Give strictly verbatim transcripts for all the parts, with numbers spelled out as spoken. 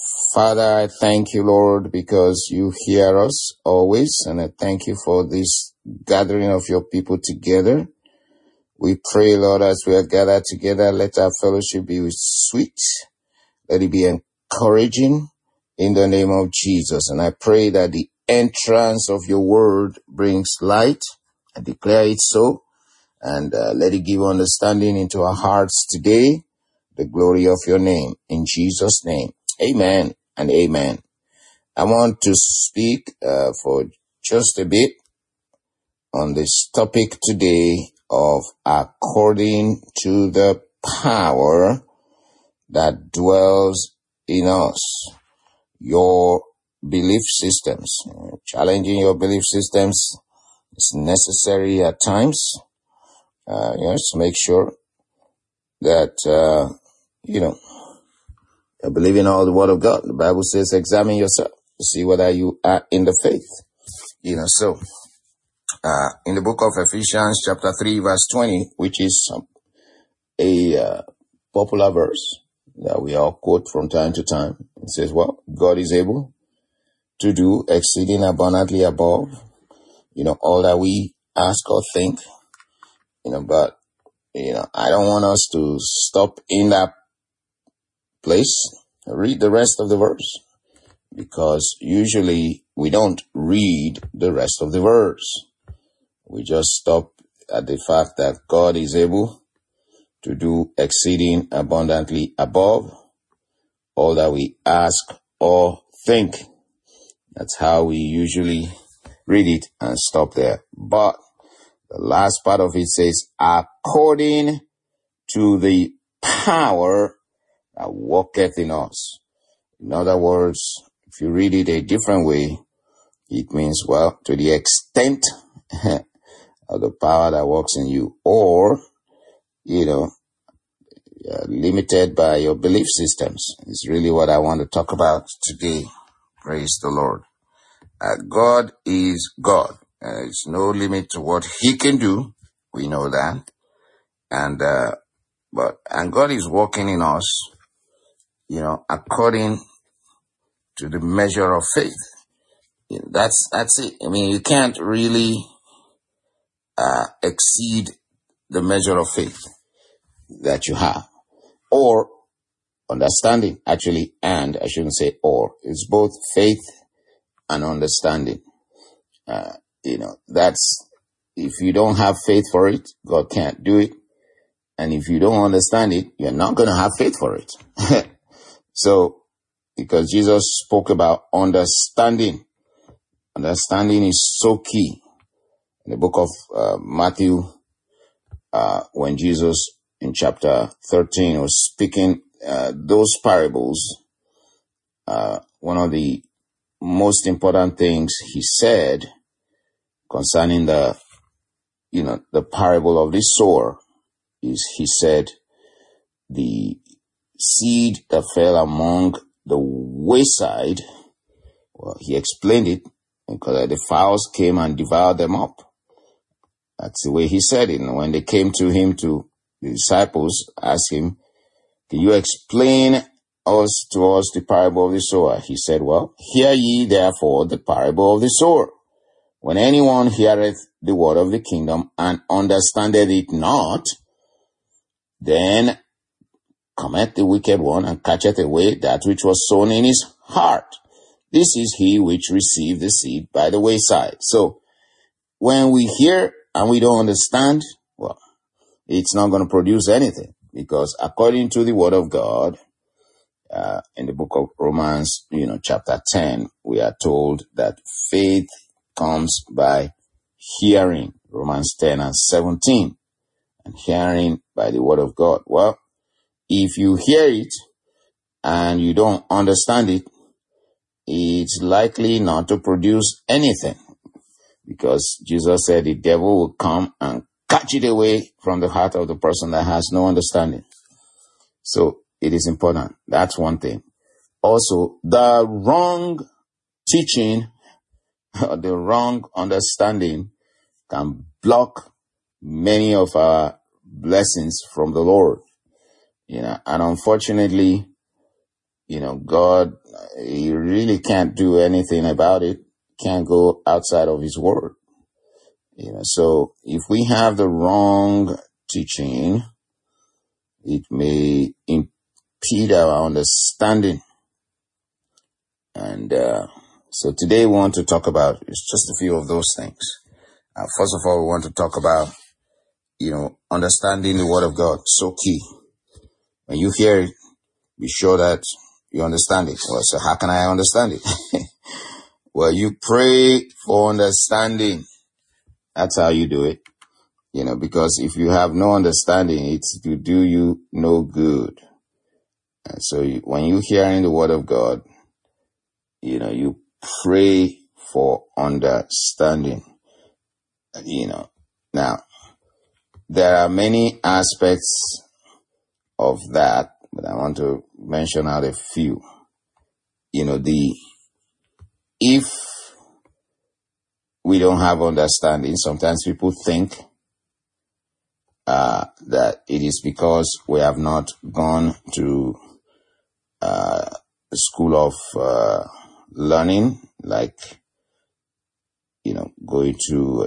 Father, I thank you, Lord, because you hear us always, and I thank you for this gathering of your people together. We pray, Lord, as we are gathered together, let our fellowship be sweet. Let it be encouraging in the name of Jesus. And I pray that the entrance of your word brings light. I declare it so. And uh, let it give understanding into our hearts today, the glory of your name. In Jesus' name, amen and amen. I want to speak uh, for just a bit on this topic today of according to the power that dwells in us. Your belief systems. Challenging your belief systems is necessary at times. Uh, yes, make sure that, uh, you know, you believe in all the word of God. The Bible says, examine yourself to see whether you are in the faith. You know, so, uh, in the book of Ephesians chapter three, verse twenty, which is a, uh, popular verse that we all quote from time to time. It says, well, God is able to do exceeding abundantly above, you know, all that we ask or think, you know, but, you know, I don't want us to stop in that place. Read the rest of the verse, because usually we don't read the rest of the verse. We just stop at the fact that God is able to do exceeding abundantly above all that we ask or think. That's how we usually read it and stop there. But the last part of it says, according to the power that worketh in us. In other words, if you read it a different way, it means, well, to the extent of the power that works in you, or, you know, uh, limited by your belief systems is really what I want to talk about today. Praise the Lord. Uh, God is God. Uh, there's no limit to what he can do. We know that. And, uh, but, and God is working in us, you know, according to the measure of faith. You know, that's, that's it. I mean, you can't really, uh, exceed the measure of faith that you have, or understanding, actually, and I shouldn't say or, it's both faith and understanding. Uh, you know, that's, if you don't have faith for it, God can't do it. And if you don't understand it, you're not going to have faith for it. So, because Jesus spoke about understanding, understanding is so key. In the book of uh, Matthew, uh, when Jesus in chapter thirteen was speaking uh, those parables, uh, one of the most important things he said concerning the, you know, the parable of the sower is, he said, the seed that fell among the wayside, well, he explained it, because the fowls came and devoured them up. That's the way he said it. And when they came to him, to the disciples, asked him, can you explain us to us the parable of the sower? He said, well, hear ye therefore the parable of the sower. When anyone heareth the word of the kingdom and understandeth it not, then cometh the wicked one and catcheth away that which was sown in his heart. This is he which received the seed by the wayside. So when we hear and we don't understand, well, it's not going to produce anything, because according to the word of God, uh, in the book of Romans, you know, chapter ten, we are told that faith comes by hearing, Romans ten and seventeen, and hearing by the word of God. Well, if you hear it and you don't understand it, it's likely not to produce anything, because Jesus said the devil will come and catch it away from the heart of the person that has no understanding. So it is important. That's one thing. Also, the wrong teaching, the wrong understanding can block many of our blessings from the Lord. You know, and unfortunately, you know, God, you really can't do anything about it. Can't go outside of his word. You know, so if we have the wrong teaching, it may impede our understanding. And uh, so today we want to talk about it's just a few of those things. Uh, first of all, we want to talk about, you know, understanding the word of God. So key. When you hear it, be sure that you understand it. Well, so how can I understand it? Well, you pray for understanding. That's how you do it. You know, because if you have no understanding, it's to do you no good. And so you, when you hear in the word of God, you know, you pray for understanding. You know, now, there are many aspects of that, but I want to mention out a few. You know, the, if we don't have understanding, sometimes people think uh, that it is because we have not gone to uh, the school of uh, learning, like, you know, going to a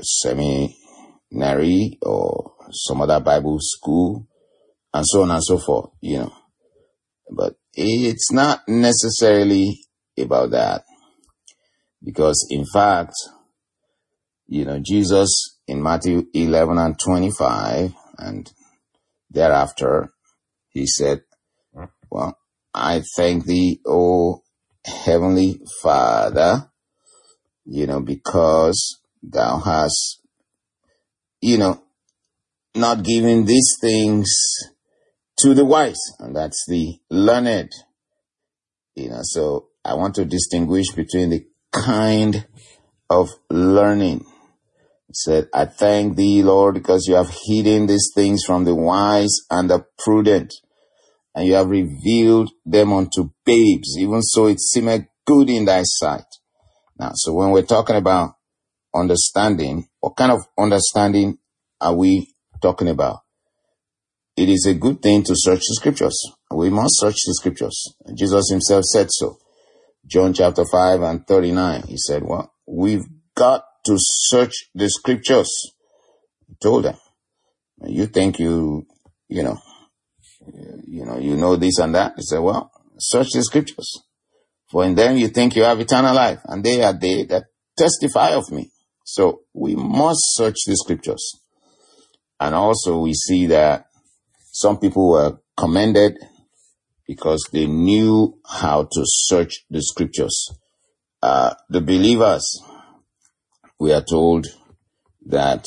seminary or some other Bible school, and so on and so forth, you know. But it's not necessarily about that. Because in fact, you know, Jesus in Matthew eleven and twenty-five and thereafter, he said, well, I thank thee, O Heavenly Father, you know, because thou hast, you know, not given these things to the wise, and that's the learned. You know, so I want to distinguish between the kind of learning. He said, I thank thee, Lord, because you have hidden these things from the wise and the prudent, and you have revealed them unto babes, even so it seemeth good in thy sight. Now, so when we're talking about understanding, what kind of understanding are we talking about? It is a good thing to search the scriptures. We must search the scriptures. Jesus himself said so. John chapter five and thirty-nine. He said, well, we've got to search the scriptures. He told them, you think you, you know, you know, you know this and that. He said, well, search the scriptures. For in them you think you have eternal life, and they are they that testify of me. So we must search the scriptures. And also we see that some people were commended because they knew how to search the scriptures. Uh, the believers, we are told, that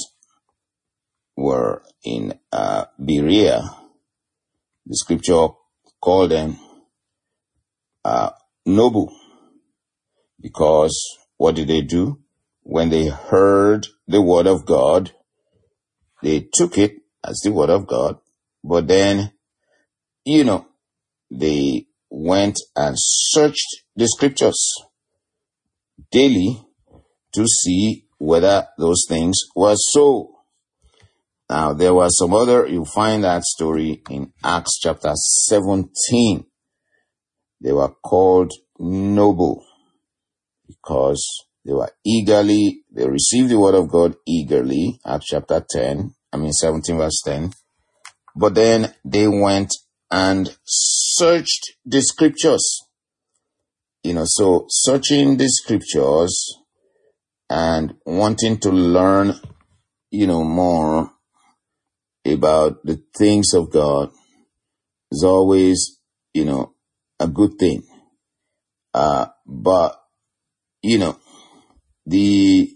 were in uh, Berea, the scripture called them uh, noble, because what did they do? When they heard the word of God, they took it as the word of God, but then, you know, they went and searched the scriptures daily to see whether those things were so. Now, there was some other, you find that story in Acts chapter seventeen. They were called noble because they were eagerly, they received the word of God eagerly, Acts chapter ten, I mean seventeen verse ten. But then they went and searched the scriptures. You know, so searching the scriptures and wanting to learn, you know, more about the things of God is always, you know, a good thing. Uh, but, you know, the,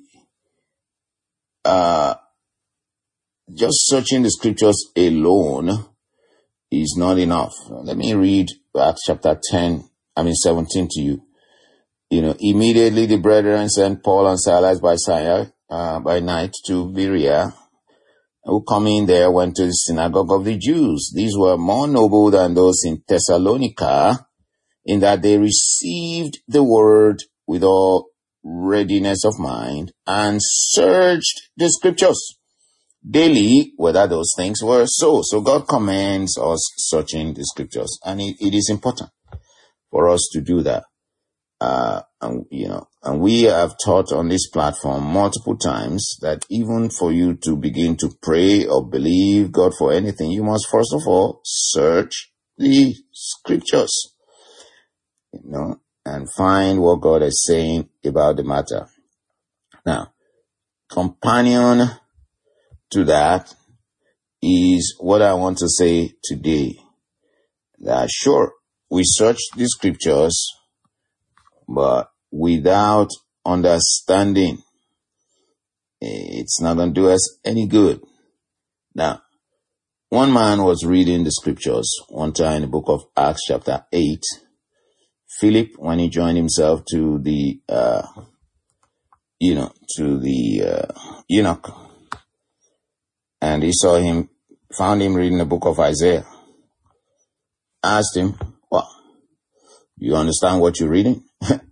uh, just searching the scriptures alone is not enough. Let me read Acts chapter ten, I mean seventeen to you. You know, immediately the brethren sent Paul and Silas by Syria, uh, by night to Berea, who coming there went to the synagogue of the Jews. These were more noble than those in Thessalonica, in that they received the word with all readiness of mind and searched the scriptures daily whether those things were so. So God commands us searching the scriptures, and it, it is important for us to do that. Uh, and, you know, and we have taught on this platform multiple times that even for you to begin to pray or believe God for anything, you must first of all search the scriptures, you know, and find what God is saying about the matter. Now, companion to that is what I want to say today. That sure, we search the scriptures, but without understanding, it's not going to do us any good. Now, one man was reading the scriptures one time in the book of Acts chapter eight. Philip, when he joined himself to the, uh, you know, to the uh, eunuch, and he saw him, found him reading the book of Isaiah, asked him, well, you understand what you're reading?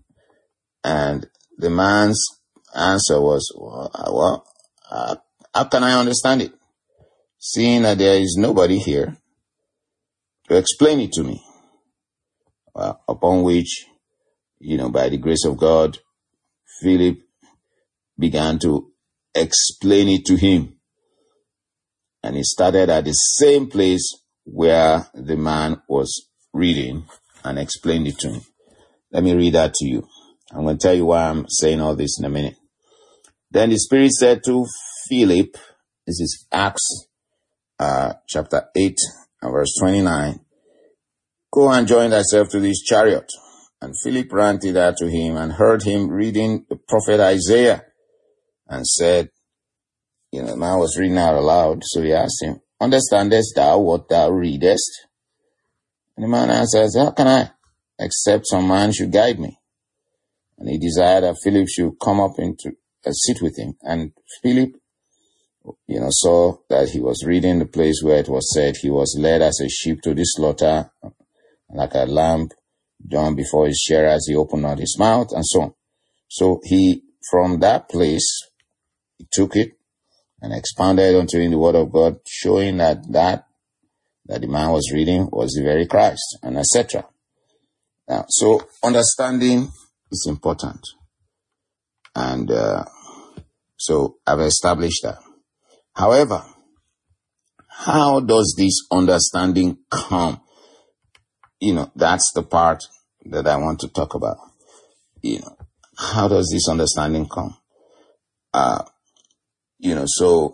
And the man's answer was, well, well uh, how can I understand it? Seeing that there is nobody here to explain it to me. Well, upon which, you know, by the grace of God, Philip began to explain it to him. And he started at the same place where the man was reading and explained it to him. Let me read that to you. I'm going to tell you why I'm saying all this in a minute. Then the Spirit said to Philip, this is Acts uh, chapter eight and verse twenty-nine, go and join thyself to this chariot. And Philip ran thither to him and heard him reading the prophet Isaiah and said, you know, the man was reading out aloud. So he asked him, understandest thou what thou readest? And the man answered, how can I, except some man should guide me? And he desired that Philip should come up into uh, sit with him. And Philip, you know, saw that he was reading the place where it was said, he was led as a sheep to the slaughter, like a lamb drawn before his shearers, he opened not his mouth, and so on. So he, from that place, he took it and expounded unto him the word of God, showing that that, that the man was reading was the very Christ, and et cetera. Now, so understanding is important. And uh, so I've established that. However, how does this understanding come? You know, that's the part that I want to talk about. You know, how does this understanding come? Uh, you know, so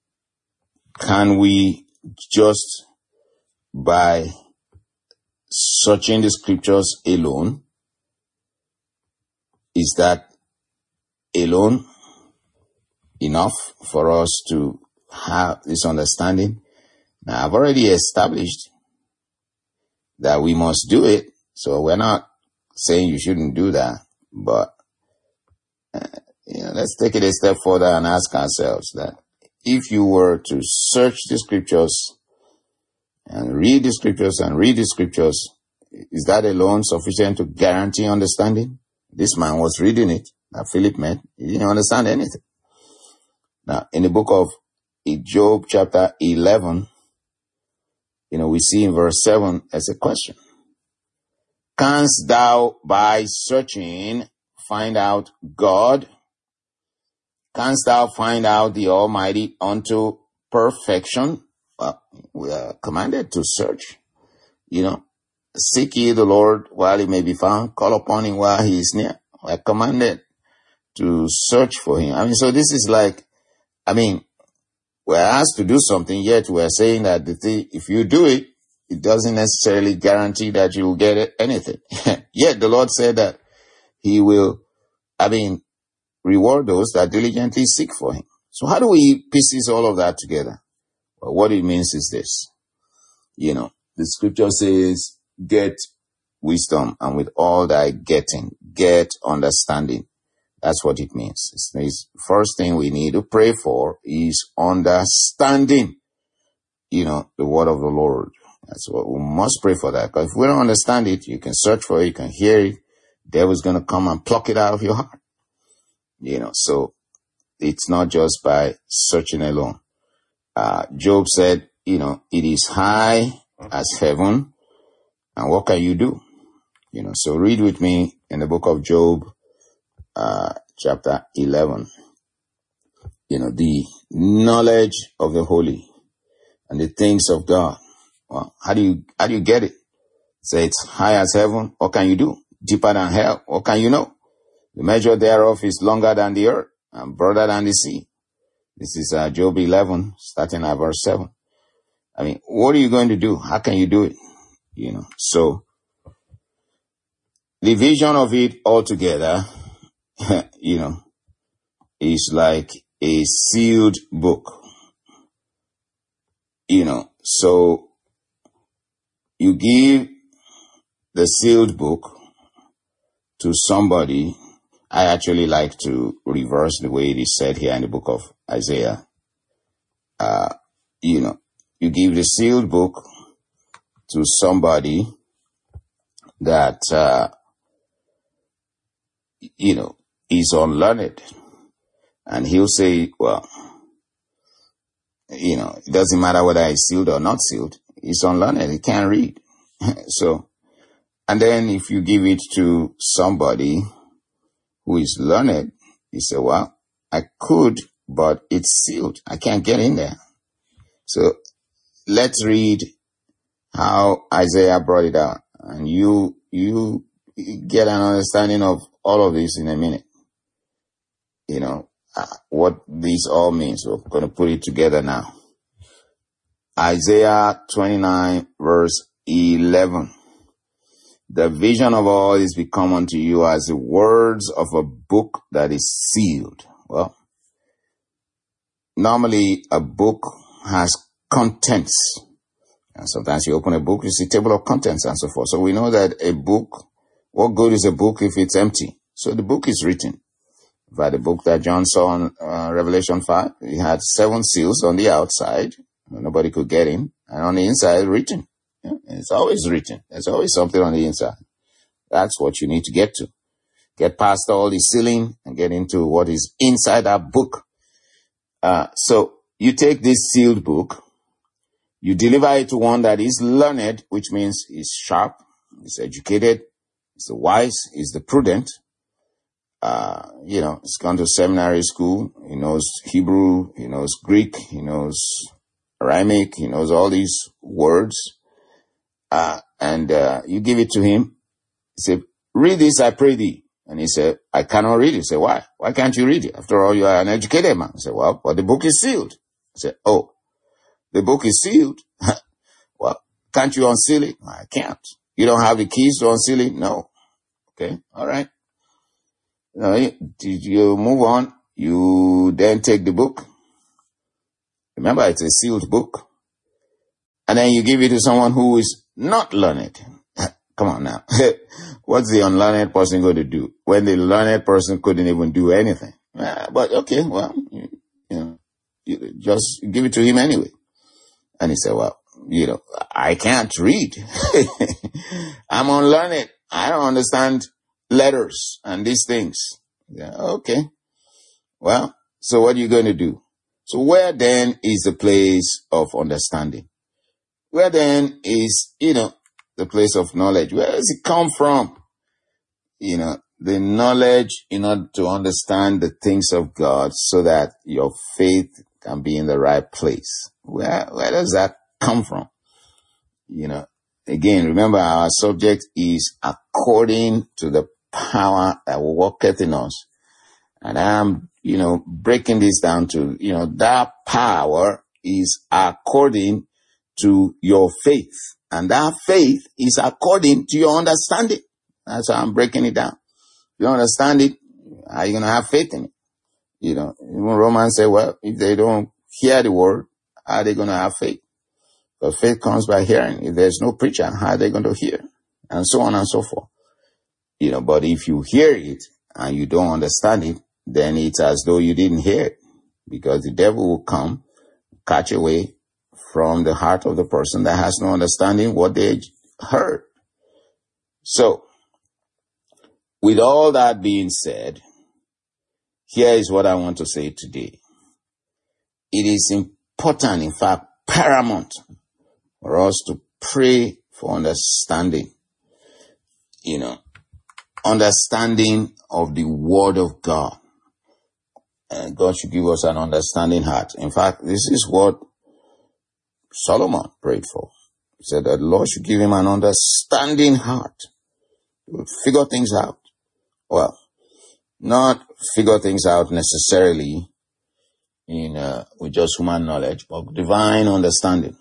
can we just by searching the scriptures alone, is that alone enough for us to have this understanding? Now, I've already established that we must do it, so we're not saying you shouldn't do that, but uh, you know, let's take it a step further and ask ourselves that if you were to search the scriptures and read the scriptures and read the scriptures, is that alone sufficient to guarantee understanding? This man was reading it, that Philip met. He didn't understand anything. Now, in the book of Job chapter eleven, you know, we see in verse seven as a question. Canst thou by searching find out God? Canst thou find out the Almighty unto perfection? Well, we are commanded to search. You know, seek ye the Lord while he may be found. Call upon him while he is near. We are commanded to search for him. I mean, so this is like, I mean, we're asked to do something, yet we're saying that the thing, if you do it, it doesn't necessarily guarantee that you will get it, anything. Yet the Lord said that he will, I mean, reward those that diligently seek for him. So how do we piece all of that together? Well, what it means is this. You know, the scripture says, get wisdom, and with all thy getting, get understanding. That's what it means. It's the first thing we need to pray for is understanding, you know, the word of the Lord. That's what we must pray for that. Because if we don't understand it, you can search for it, you can hear it. The devil's going to come and pluck it out of your heart. You know, so it's not just by searching alone. Uh, Job said, you know, it is high as heaven. And what can you do? You know, so read with me in the book of Job, uh, chapter eleven. You know, the knowledge of the holy and the things of God. Well, how do you, how do you get it? Say it's high as heaven. What can you do? Deeper than hell. What can you know? The measure thereof is longer than the earth and broader than the sea. This is uh, Job eleven, starting at verse seven. I mean, what are you going to do? How can you do it? You know, so the vision of it altogether, you know, is like a sealed book. You know, so you give the sealed book to somebody. I actually like to reverse the way it is said here in the book of Isaiah. Uh, you know, you give the sealed book to somebody that, uh, you know, is unlearned. And he'll say, well, you know, it doesn't matter whether it's sealed or not sealed. He's unlearned. He can't read. So, and then if you give it to somebody who is learned, you say, well, I could, but it's sealed. I can't get in there. So let's read how Isaiah brought it out. And you, you get an understanding of all of this in a minute. You know, uh, what this all means. We're going to put it together now. Isaiah twenty-nine verse eleven. The vision of all is become unto you as the words of a book that is sealed. Well, normally a book has contents. And sometimes you open a book, you see table of contents and so forth. So we know that a book, what good is a book if it's empty? So the book is written. By the book that John saw in uh, Revelation five, it had seven seals on the outside. Nobody could get in. And on the inside, written. Yeah, it's always written. There's always something on the inside. That's what you need to get to. Get past all the sealing and get into what is inside that book. Uh, so you take this sealed book, you deliver it to one that is learned, which means is sharp, is educated, is the wise, is the prudent. Uh, you know, he's gone to seminary school. He knows Hebrew. He knows Greek. He knows Aramaic. He knows all these words. Uh, and, uh, you give it to him. He said, read this, I pray thee. And he said, I cannot read it. He said, why? Why can't you read it? After all, you are an educated man. He said, well, but the book is sealed. I said, oh, the book is sealed. Well, can't you unseal it? I can't. You don't have the keys to unseal it? No. Okay. All right. No, did you move on? You then take the book. Remember, it's a sealed book. And then you give it to someone who is not learned. Come on now. What's the unlearned person going to do when the learned person couldn't even do anything? Uh, but okay, well, you, you know, you just give it to him anyway. And he said, well, you know, I can't read. I'm unlearned. I don't understand letters and these things. Yeah, okay. Well, so what are you going to do? So where then is the place of understanding? Where then is, you know, the place of knowledge? Where does it come from? You know, the knowledge in order to understand the things of God so that your faith can be in the right place. Where, where does that come from? You know, again, remember our subject is according to the power that worketh in us. And I'm, you know, breaking this down to, you know, that power is according to your faith. And that faith is according to your understanding. That's how I'm breaking it down. If you understand it, how are you going to have faith in it? You know, even Romans say, well, if they don't hear the word, how are they going to have faith? Because faith comes by hearing. If there's no preacher, how are they going to hear? And so on and so forth. You know, but if you hear it and you don't understand it, then it's as though you didn't hear it. Because the devil will come, catch away from the heart of the person that has no understanding what they heard. So, with all that being said, here is what I want to say today. It is important, in fact, paramount for us to pray for understanding. you know, understanding of the Word of God. And God should give us an understanding heart. In fact, this is what Solomon prayed for. He said that the Lord should give him an understanding heart. He would figure things out. Well, not figure things out necessarily in uh, with just human knowledge, but divine understanding.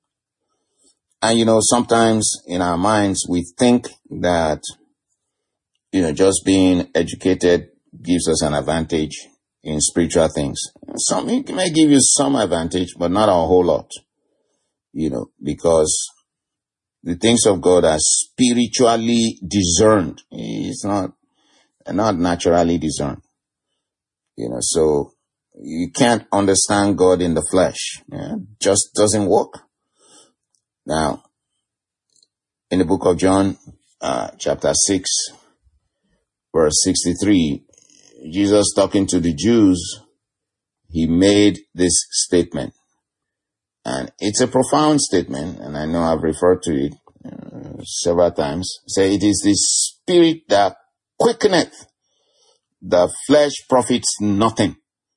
And, you know, sometimes in our minds, we think that, you know, just being educated gives us an advantage in spiritual things. Some, it may give you some advantage, but not a whole lot, you know, because the things of God are spiritually discerned. It's not, not naturally discerned, you know, so you can't understand God in the flesh. Yeah? Just doesn't work. Now, in the book of John, uh, chapter six, verse sixty-three, Jesus talking to the Jews, he made this statement. And it's a profound statement, and I know I've referred to it uh, several times. Say, it is the spirit that quickeneth, the flesh profits nothing.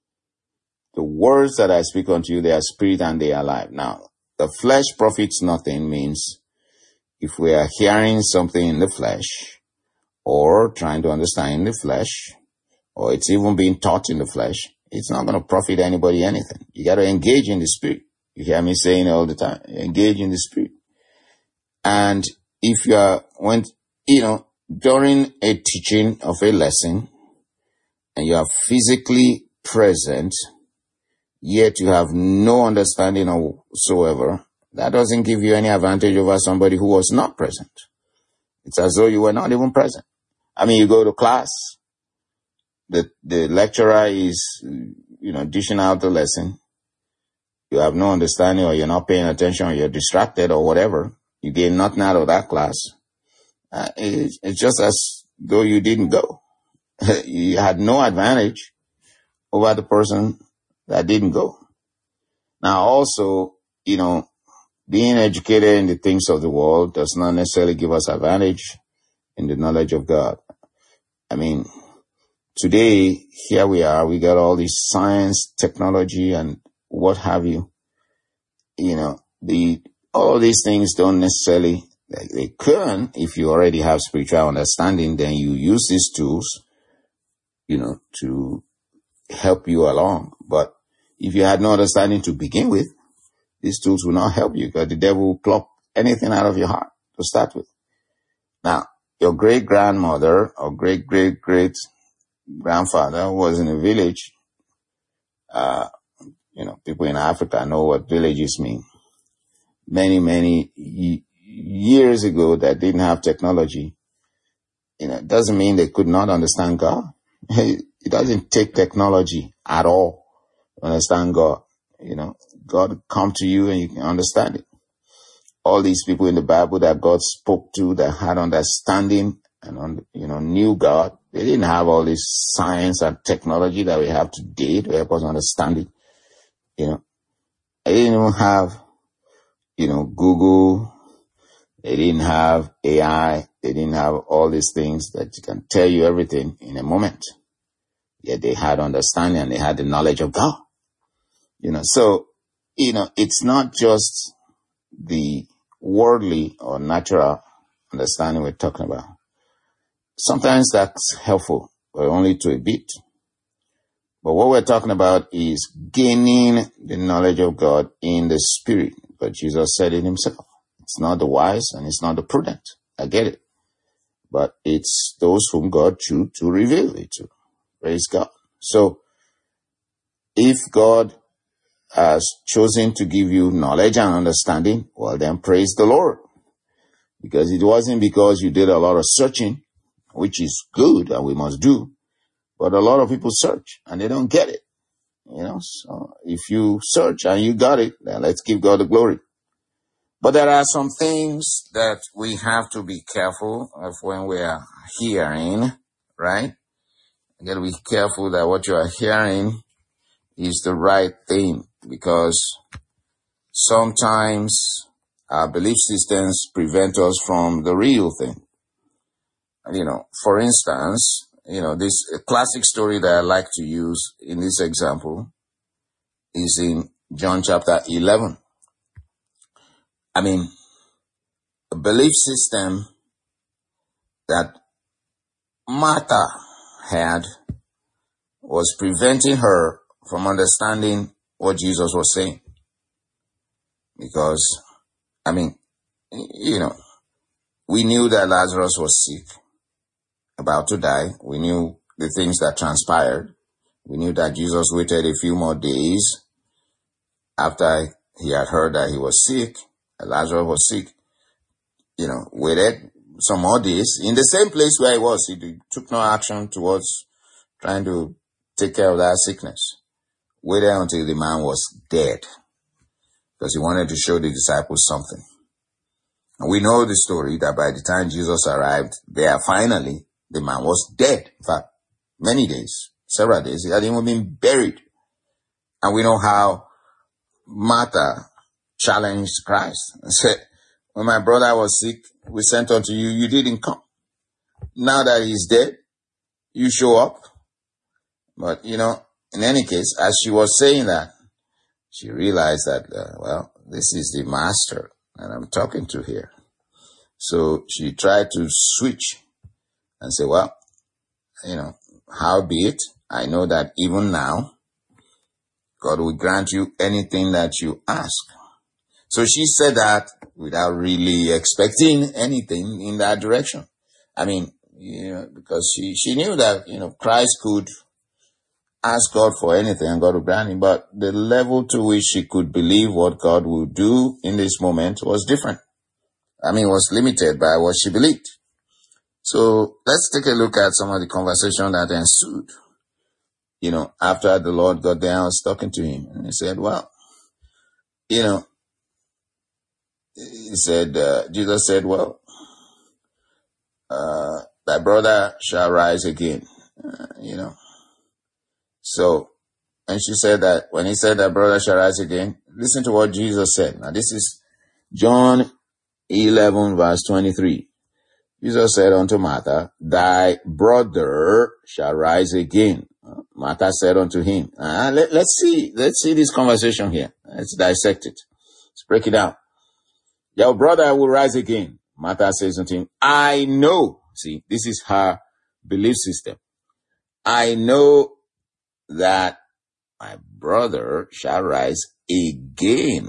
The words that I speak unto you, they are spirit and they are life. Now, the flesh profits nothing means if we are hearing something in the flesh or trying to understand in the flesh, or it's even being taught in the flesh, it's not going to profit anybody anything. You got to engage in the spirit. You hear me saying it all the time. Engage in the spirit. And if you are, when, you know, during a teaching of a lesson and you are physically present, yet you have no understanding whatsoever, that doesn't give you any advantage over somebody who was not present. It's as though you were not even present. I mean, you go to class, the, the lecturer is, you know, dishing out the lesson. You have no understanding, or you're not paying attention, or you're distracted, or whatever. You gain nothing out of that class. Uh, it's, it's just as though you didn't go. You had no advantage over the person that didn't go. Now, also, you know, being educated in the things of the world does not necessarily give us advantage in the knowledge of God. I mean, today, here we are, we got all this science, technology, and what have you. You know, the all of these things don't necessarily, like, they can, if you already have spiritual understanding, then you use these tools, you know, to help you along. But if you had no understanding to begin with, these tools will not help you, because the devil will pluck anything out of your heart to start with. Now, your great-grandmother or great-great-great-grandfather was in a village. Uh, you know, people in Africa know what villages mean. Many, many y- years ago that didn't have technology. You know, it doesn't mean they could not understand God. It doesn't take technology at all to understand God. You know, God come to you and you can understand it. All these people in the Bible that God spoke to, that had understanding and, you know, knew God, they didn't have all this science and technology that we have today to help us understand it. You know, they didn't even have, you know, Google. They didn't have A I. They didn't have all these things that can tell you everything in a moment. Yet they had understanding and they had the knowledge of God. You know, so, you know, it's not just the worldly or natural understanding we're talking about. Sometimes that's helpful, but only to a bit. But what we're talking about is gaining the knowledge of God in the spirit. But Jesus said it himself. It's not the wise and it's not the prudent. I get it. But it's those whom God chose to reveal it to. Praise God. So, if God has chosen to give you knowledge and understanding, well then praise the Lord. Because it wasn't because you did a lot of searching, which is good and we must do, but a lot of people search and they don't get it. You know, so if you search and you got it, then let's give God the glory. But there are some things that we have to be careful of when we are hearing, right? You got to be careful that what you are hearing is the right thing, because sometimes our belief systems prevent us from the real thing. you know, for instance, you know, this classic story that I like to use in this example is in John chapter eleven. I mean, a belief system that Martha had was preventing her from understanding what Jesus was saying. Because, I mean, you know, we knew that Lazarus was sick, about to die. We knew the things that transpired. We knew that Jesus waited a few more days after he had heard that he was sick, that Lazarus was sick, you know, waited some more days in the same place where he was. He took no action towards trying to take care of that sickness. Waited until the man was dead because he wanted to show the disciples something. And we know the story that by the time Jesus arrived there, finally, the man was dead. In fact, many days, several days, he hadn't even been buried. And we know how Martha challenged Christ and said, when my brother was sick, we sent unto you, you didn't come. Now that he's dead, you show up. But, you know, in any case, as she was saying that, she realized that, uh, well, this is the master that I'm talking to here. So she tried to switch and say, well, you know, howbeit, I know that even now, God will grant you anything that you ask. So she said that without really expecting anything in that direction. I mean, you know, because she, she knew that, you know, Christ could ask God for anything and God would grant him, but the level to which she could believe what God would do in this moment was different. I mean, it was limited by what she believed. So let's take a look at some of the conversation that ensued. You know, after the Lord got there, I was talking to him and he said, well, you know, he said, uh, Jesus said, well, uh, thy brother shall rise again, uh, you know. So, and she said that when he said that brother shall rise again, listen to what Jesus said. Now this is John eleven verse twenty-three. Jesus said unto Martha, thy brother shall rise again. Martha said unto him, uh, let, let's see, let's see this conversation here. Let's dissect it. Let's break it down. Your brother will rise again. Martha says unto him, I know. See, this is her belief system. I know that my brother shall rise again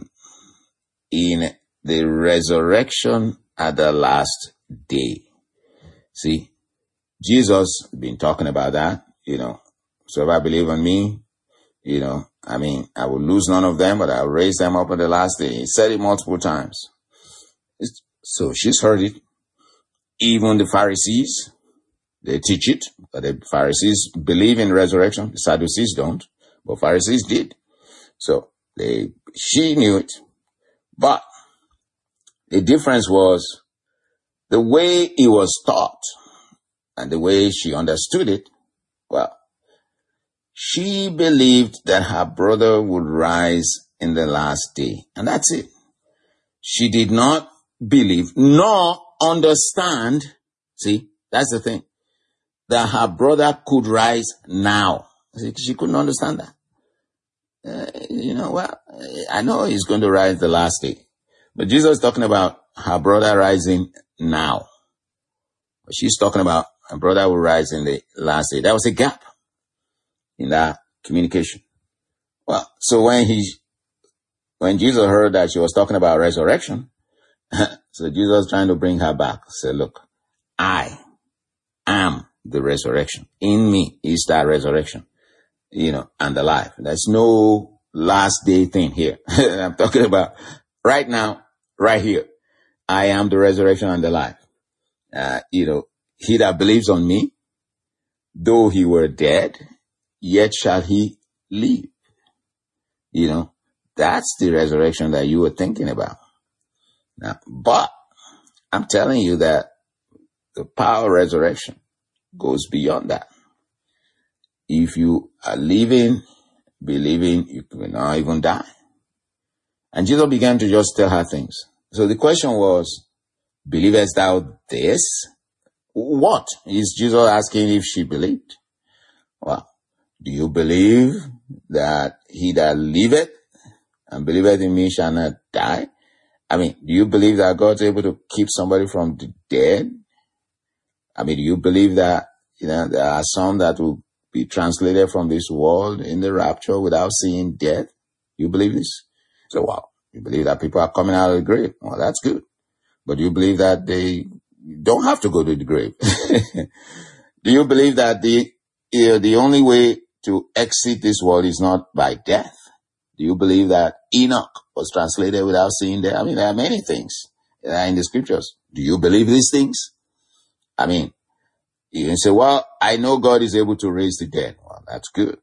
in the resurrection at the last day. See, Jesus been talking about that, you know. So if I believe on me, you know, I mean, I will lose none of them, but I'll raise them up at the last day. He said it multiple times. It's, so she's heard it. Even the Pharisees, they teach it, but the Pharisees believe in resurrection. The Sadducees don't, but Pharisees did. So they, she knew it. But the difference was the way it was taught and the way she understood it. Well, she believed that her brother would rise in the last day. And that's it. She did not believe nor understand. See, that's the thing. That her brother could rise now. See, she couldn't understand that. Uh, you know, well, I know he's going to rise the last day. But Jesus is talking about her brother rising now. But she's talking about her brother will rise in the last day. That was a gap in that communication. Well, so when he, when Jesus heard that she was talking about resurrection, so Jesus was trying to bring her back. Said, look, I am the resurrection. In me is that resurrection, you know, and the life. There's no last day thing here. I'm talking about right now, right here. I am the resurrection and the life. Uh, you know, he that believes on me, though he were dead, yet shall he live. You know, that's the resurrection that you were thinking about. Now, but I'm telling you that the power of resurrection goes beyond that. If you are living, believing, you will not even die. And Jesus began to just tell her things. So the question was, believest thou this? what? Is Jesus asking if she believed? Well, do you believe that he that liveth and believeth in me shall not die? I mean, do you believe that God's able to keep somebody from the dead? I mean, do you believe that, you know, there are some that will be translated from this world in the rapture without seeing death? You believe this? So, wow, you believe that people are coming out of the grave? Well, that's good. But do you believe that they don't have to go to the grave? Do you believe that the, you know, the only way to exit this world is not by death? Do you believe that Enoch was translated without seeing death? I mean, there are many things that are in the scriptures. Do you believe these things? I mean, you can say, well, I know God is able to raise the dead. Well, that's good.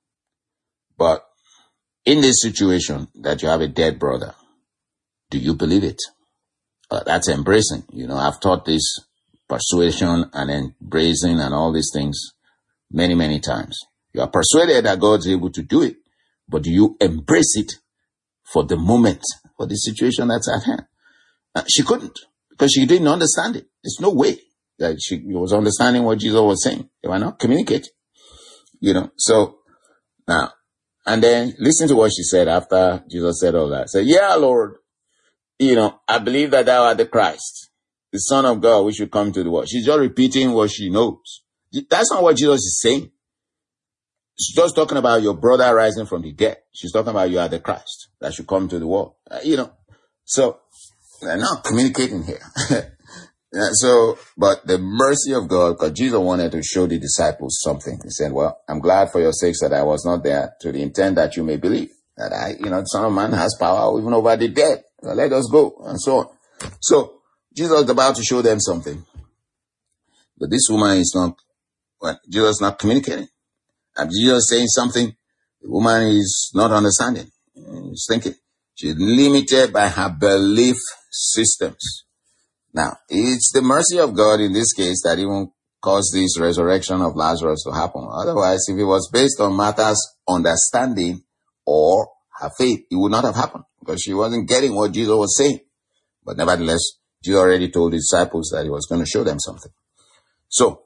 But in this situation that you have a dead brother, do you believe it? Uh, that's embracing. You know, I've taught this persuasion and embracing and all these things many, many times. You are persuaded that God's able to do it, but do you embrace it for the moment, for the situation that's at hand? Uh, she couldn't, because she didn't understand it. There's no way that she was understanding what Jesus was saying. They were not communicating, you know. So now, and then listen to what she said after Jesus said all that. Say, yeah, Lord, you know, I believe that thou art the Christ, the Son of God, which should come to the world. She's just repeating what she knows. That's not what Jesus is saying. She's just talking about your brother rising from the dead. She's talking about you are the Christ that should come to the world. Uh, you know, so they're not communicating here. Yeah, so, but the mercy of God, because Jesus wanted to show the disciples something. He said, well, I'm glad for your sakes that I was not there, to the intent that you may believe that I, you know, the Son of Man has power even over the dead. So let us go, and so on. So Jesus was about to show them something. But this woman is not, well, Jesus is not communicating. And Jesus saying something, the woman is not understanding. She's thinking. She's limited by her belief systems. Now, it's the mercy of God in this case that even caused this resurrection of Lazarus to happen. Otherwise, if it was based on Martha's understanding or her faith, it would not have happened, because she wasn't getting what Jesus was saying. But nevertheless, Jesus already told his disciples that he was going to show them something. So,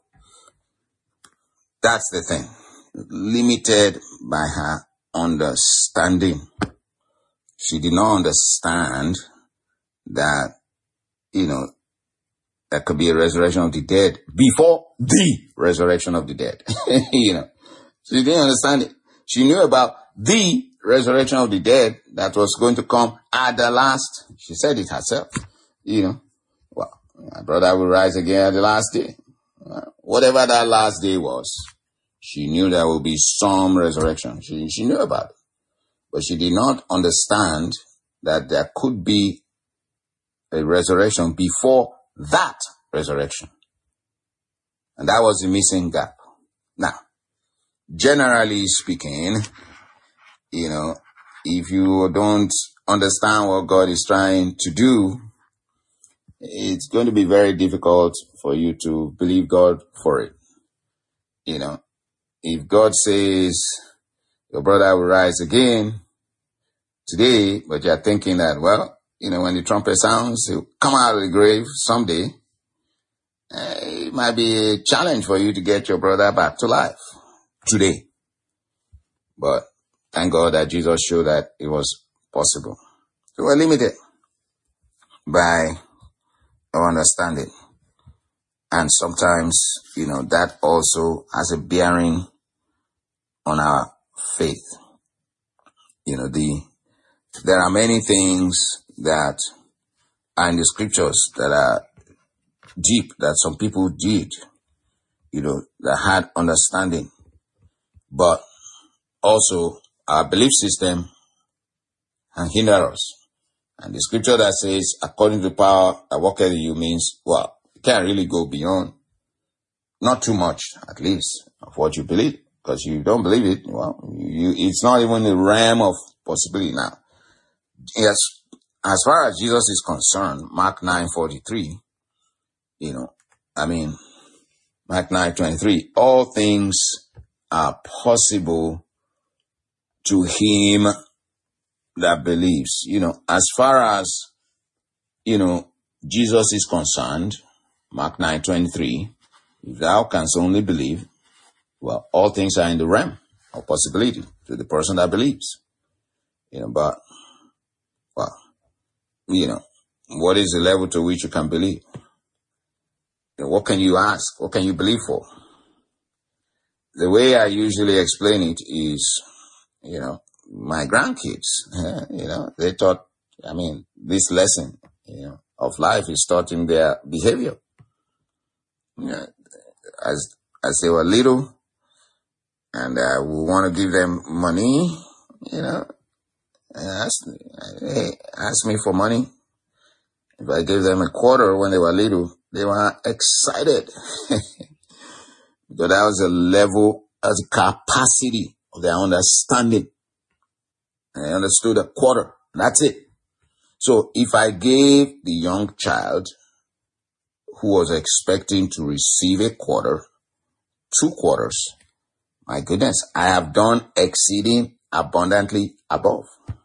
that's the thing. Limited by her understanding. She did not understand that, you know, there could be a resurrection of the dead before the resurrection of the dead. You know, she didn't understand it. She knew about the resurrection of the dead that was going to come at the last. She said it herself. You know, well, my brother will rise again at the last day. Whatever that last day was, she knew there will be some resurrection. She, she knew about it. But she did not understand that there could be a resurrection before that resurrection. And that was the missing gap. Now, generally speaking, you know, if you don't understand what God is trying to do, it's going to be very difficult for you to believe God for it. You know, if God says your brother will rise again today, but you're thinking that, well, you know, when the trumpet sounds, he'll come out of the grave someday, uh, it might be a challenge for you to get your brother back to life today. But thank God that Jesus showed that it was possible. So we're limited by our understanding. And sometimes, you know, that also has a bearing on our faith. You know, the there are many things that are in the scriptures that are deep, that some people did, you know, that had understanding. But also our belief system can hinder us. And the scripture that says, according to the power that worketh in you, means, well, you can't really go beyond, not too much, at least, of what you believe. Because you don't believe it, well, you, it's not even the realm of possibility now. Yes, as far as Jesus is concerned, Mark nine forty-three, you know, I mean, Mark nine twenty-three, all things are possible to him that believes. You know, as far as, you know, Jesus is concerned, Mark nine twenty-three, If thou canst only believe, well, all things are in the realm of possibility to the person that believes. You know, but, well, you know, what is the level to which you can believe? You know, what can you ask? What can you believe for? The way I usually explain it is, you know, my grandkids, you know, they taught, I mean, this lesson, you know, of life is taught in their behavior. You know, as, as they were little, and uh, we want to give them money, you know, ask, hey, ask me for money. If I gave them a quarter when they were little, they were excited. Because that was a level, as a capacity of their understanding. And they understood a quarter. That's it. So if I gave the young child who was expecting to receive a quarter, two quarters, my goodness, I have done exceeding abundantly above.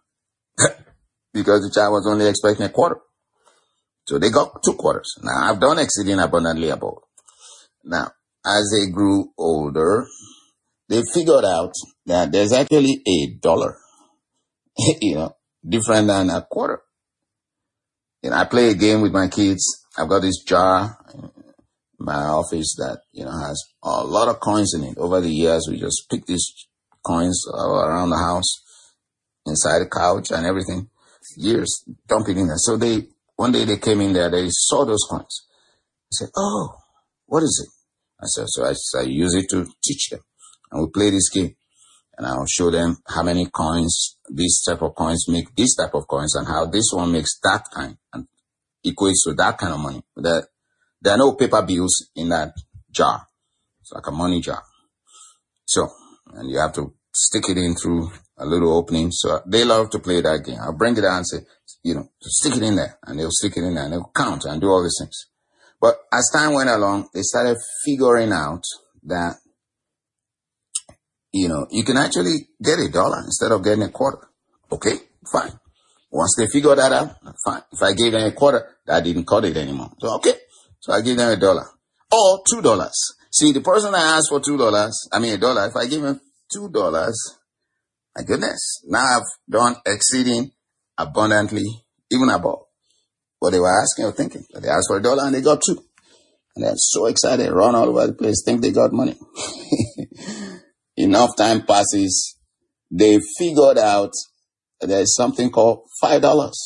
Because the child was only expecting a quarter. So they got two quarters. Now I've done exceeding abundantly above. Now, as they grew older, they figured out that there's actually a dollar, you know, different than a quarter. You know, I play a game with my kids. I've got this jar in my office that, you know, has a lot of coins in it. Over the years, we just pick these coins all around the house, inside the couch and everything. Years, dump it in there. So they, one day they came in there, they saw those coins. I said, oh, what is it? I said, so I, so I use it to teach them. And we play this game. And I'll show them how many coins, this type of coins make this type of coins, and how this one makes that kind and equates to that kind of money. There, there are no paper bills in that jar. It's like a money jar. So, and you have to stick it in through a little opening. So they love to play that game. I'll bring it out and say, you know, stick it in there. And they'll stick it in there and they'll count and do all these things. But as time went along, they started figuring out that, you know, you can actually get a dollar instead of getting a quarter. Okay, fine. Once they figured that out, fine. If I gave them a quarter, that didn't cut it anymore. So, okay. So I give them a dollar. Or two dollars. See, the person that asked for two dollars, I mean a dollar, if I give him two dollars, my goodness, now I've done exceeding abundantly, even above what they were asking or thinking. They asked for a dollar and they got two. And they're so excited, run all over the place, think they got money. Enough time passes, they figured out that there's something called five dollars.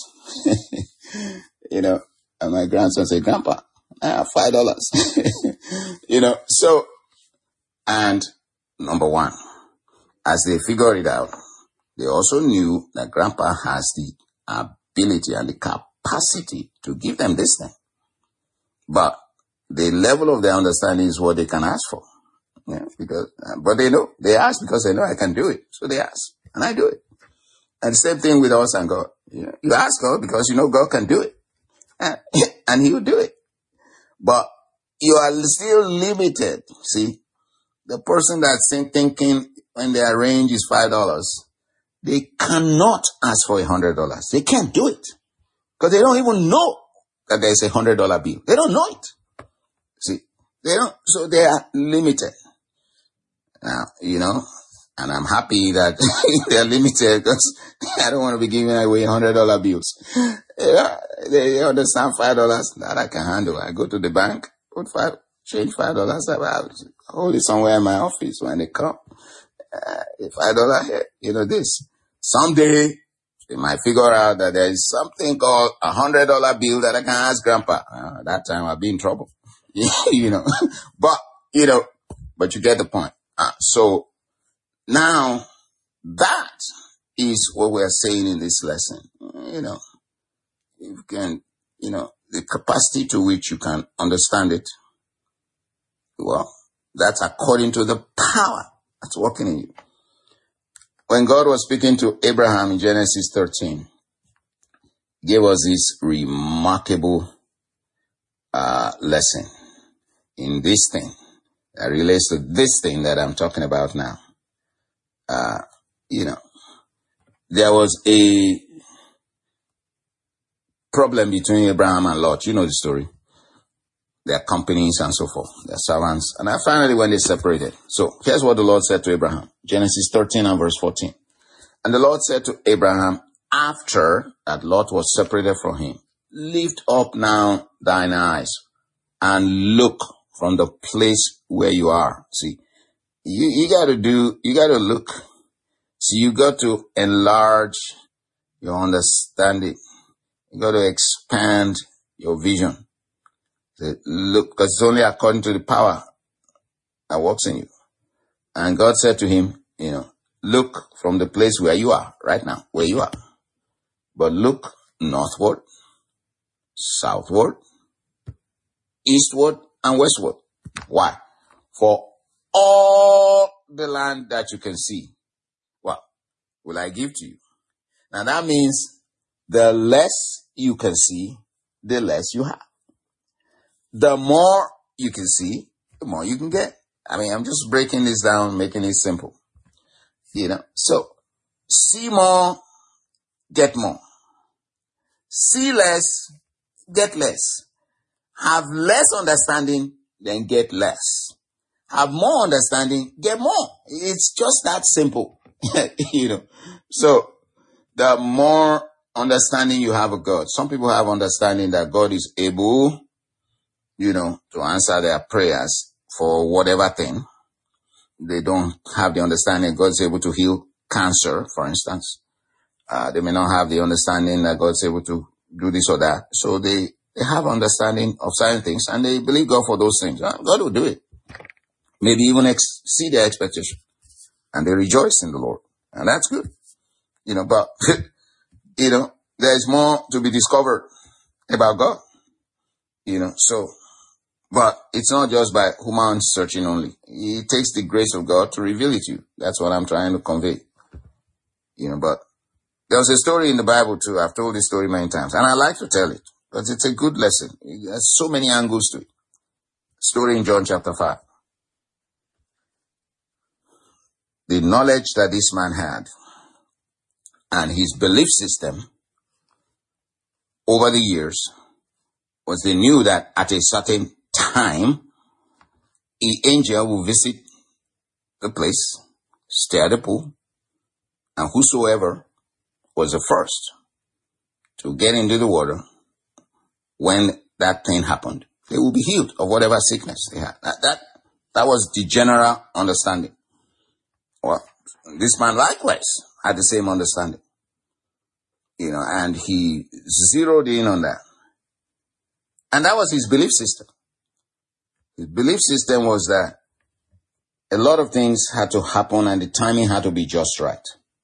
You know, and my grandson said, Grandpa, I have five dollars. You know, so, and number one, as they figured it out, they also knew that Grandpa has the ability and the capacity to give them this thing. But the level of their understanding is what they can ask for. Yeah, because, but they know, they ask because they know I can do it. So they ask, and I do it. And the same thing with us and God. You know, you ask God because you know God can do it. And, and He will do it. But you are still limited. See, the person that's thinking when their range is five dollars, they cannot ask for a hundred dollars. They can't do it. Because they don't even know that there's a hundred dollar bill. They don't know it. See, they don't, so they are limited. Now, you know, and I'm happy that they're limited because I don't want to be giving away hundred dollar bills. Yeah, they understand five dollars that I can handle. I go to the bank, put five, change five dollars, I hold it somewhere in my office when they come. Uh, five dollars here, you know this. Someday they might figure out that there is something called a hundred dollar bill that I can ask Grandpa. Uh, that time I'll be in trouble. You know, but you know, but you get the point. Uh, so now that is what we're saying in this lesson. You know, you can, you know, the capacity to which you can understand it. Well, that's according to the power that's working in you. When God was speaking to Abraham in Genesis thirteen, He gave us this remarkable uh, lesson in this thing that relates to this thing that I'm talking about now. Uh, you know, there was a problem between Abraham and Lot. You know the story. their companies and so forth, their servants. And finally, when they separated. So here's what the Lord said to Abraham. Genesis thirteen and verse fourteen. And the Lord said to Abraham, after that Lot was separated from him, lift up now thine eyes and look from the place where you are. See, you, you got to do, you got to look. See, you got to enlarge your understanding. You got to expand your vision. So look, because it's only according to the power that works in you. And God said to him, you know, look from the place where you are right now, where you are. But look northward, southward, eastward, and westward. Why? For all the land that you can see, well, will I give to you. Now that means the less you can see, the less you have. The more you can see, the more you can get. I mean, I'm just breaking this down, making it simple. You know, so see more, get more. See less, get less. Have less understanding, then get less. Have more understanding, get more. It's just that simple. You know, so the more understanding you have of God, some people have understanding that God is able, you know, to answer their prayers for whatever thing. They don't have the understanding God is able to heal cancer, for instance. Uh, they may not have the understanding that God is able to do this or that. So they, they have understanding of certain things and they believe God for those things. God will do it. Maybe even exceed their expectation. And they rejoice in the Lord. And that's good. You know, but, you know, there's more to be discovered about God. You know, so, but it's not just by human searching only. It takes the grace of God to reveal it to you. That's what I'm trying to convey. You know, but there was a story in the Bible too. I've told this story many times and I like to tell it, but it's a good lesson. There's so many angles to it. Story in John chapter five. The knowledge that this man had and his belief system over the years was they knew that at a certain time, an angel will visit the place, stay at the pool, and whosoever was the first to get into the water when that thing happened, they will be healed of whatever sickness they had. That, that, that was the general understanding. Well, this man likewise had the same understanding, you know, and he zeroed in on that. And that was his belief system. His belief system was that a lot of things had to happen and the timing had to be just right.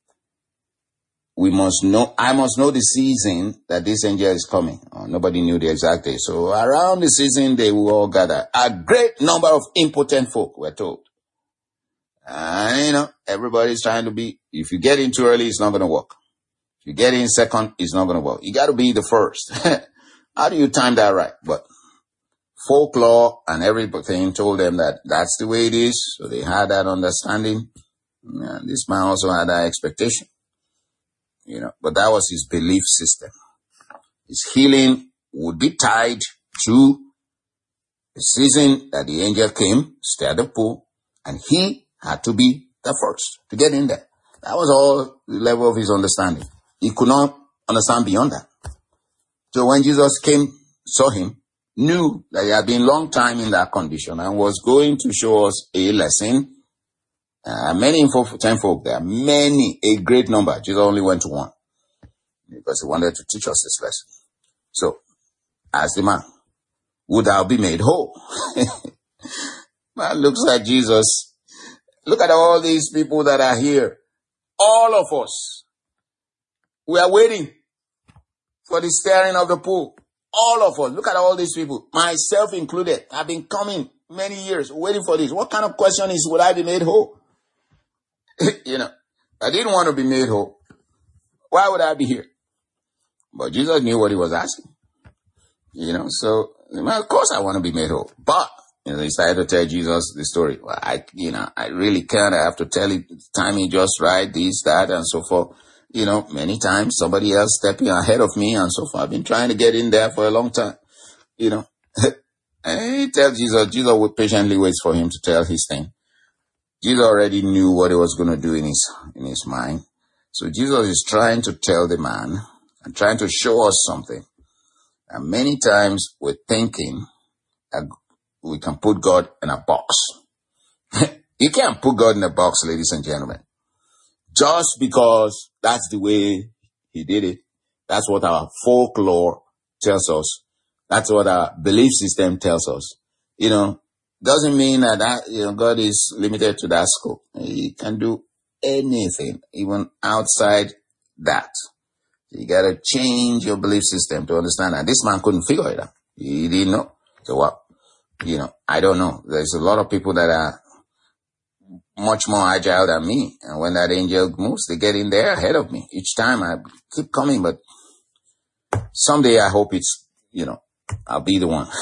We must know, I must know the season that this angel is coming. Oh, nobody knew the exact day. So around the season, they will all gather. A great number of impotent folk were told. And, you know, everybody's trying to be, if you get in too early, it's not going to work. If you get in second, it's not going to work. You got to be the first. How do you time that right? But folklore and everything told them that that's the way it is. So they had that understanding. And this man also had that expectation. You know, but that was his belief system. His healing would be tied to the season that the angel came, stayed at the pool, and he had to be the first to get in there. That was all the level of his understanding. He could not understand beyond that. So when Jesus came, saw him, knew that he had been a long time in that condition and was going to show us a lesson. Uh, many info, ten folk there, many, a great number. Jesus only went to one because he wanted to teach us this lesson. So, as the man, would thou be made whole? Man looks at Jesus. Look at all these people that are here. All of us. We are waiting for the stirring of the pool. All of us. Look at all these people. Myself included. I've been coming many years waiting for this. What kind of question is, would I be made whole? You know, I didn't want to be made whole. Why would I be here? But Jesus knew what he was asking. You know, so, well, of course I want to be made whole. But, you know, he started to tell Jesus the story. Well, I, you know, I really can't. I have to tell it, timing just right, this, that, and so forth. You know, many times somebody else stepping ahead of me and so forth. I've been trying to get in there for a long time. You know, And he tells Jesus, Jesus would patiently wait for him to tell his thing. Jesus already knew what he was going to do in his, in his mind. So Jesus is trying to tell the man and trying to show us something. And many times we're thinking that we can put God in a box. You can't put God in a box, ladies and gentlemen. Just because that's the way he did it. That's what our folklore tells us. That's what our belief system tells us. You know, doesn't mean that, that you know, God is limited to that scope. He can do anything, even outside that. You gotta change your belief system to understand that. This man couldn't figure it out. He didn't know. So what? You know, I don't know. There's a lot of people that are much more agile than me. And when that angel moves, they get in there ahead of me. Each time I keep coming, but someday I hope it's, you know, I'll be the one.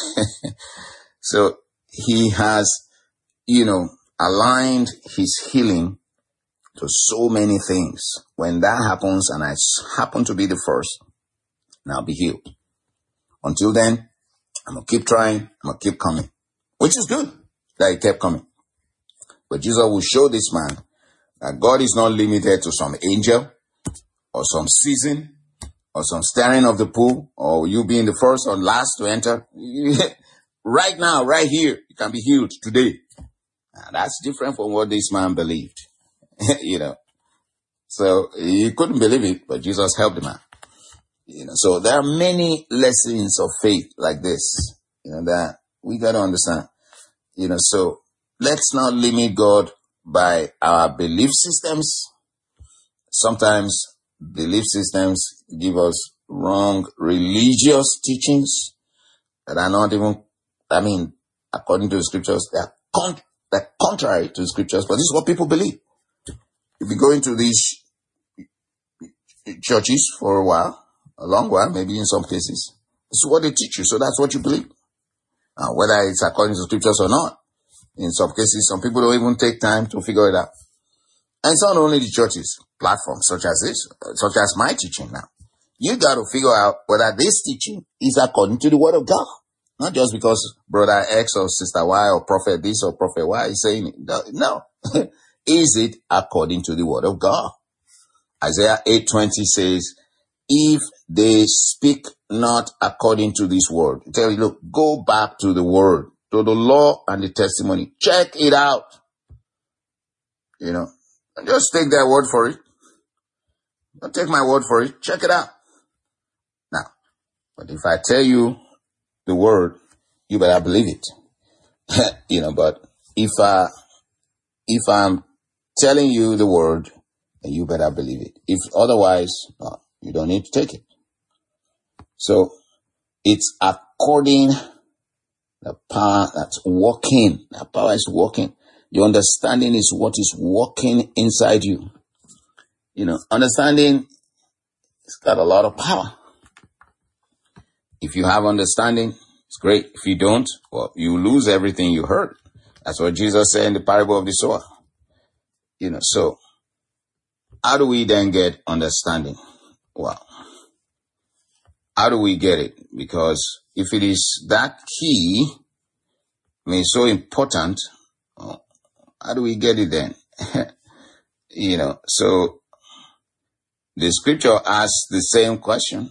So he has, you know, aligned his healing to so many things. When that happens and I happen to be the first, and I'll be healed. Until then, I'm going to keep trying. I'm going to keep coming, which is good that he kept coming. But Jesus will show this man that God is not limited to some angel or some season or some stirring of the pool or you being the first or last to enter. Right now, right here, you can be healed today. Now, that's different from what this man believed. You know, so he couldn't believe it, but Jesus helped him out. You know, so there are many lessons of faith like this, you know, that we got to understand. You know, so let's not limit God by our belief systems. Sometimes belief systems give us wrong religious teachings that are not even, I mean, according to the scriptures, they are, con- they're contrary to the scriptures, but this is what people believe. If you go into these churches for a while, a long while, maybe in some cases, this is what they teach you, so that's what you believe. Uh, whether it's according to scriptures or not. In some cases, some people don't even take time to figure it out. And it's not only the churches, platforms such as this, such as my teaching now. You got to figure out whether this teaching is according to the word of God. Not just because brother X or sister Y or prophet this or prophet Y is saying it. No. Is it according to the word of God? Isaiah eight twenty says, if they speak not according to this word, tell you, look, go back to the word, to the law and the testimony. Check it out. You know, and just take their word for it. Don't take my word for it. Check it out. Now, but if I tell you the word, you better believe it. You know, but if I, if I'm telling you the word, then you better believe it. If otherwise, no, you don't need to take it. So it's according the power that's working. The power is working. Your understanding is what is working inside you. You know, understanding, it's got a lot of power. If you have understanding, it's great. If you don't, well, you lose everything you heard. That's what Jesus said in the parable of the sower. You know, so how do we then get understanding? Well, how do we get it? Because if it is that key, I mean, so important, well, how do we get it then? You know, so the scripture asks the same question.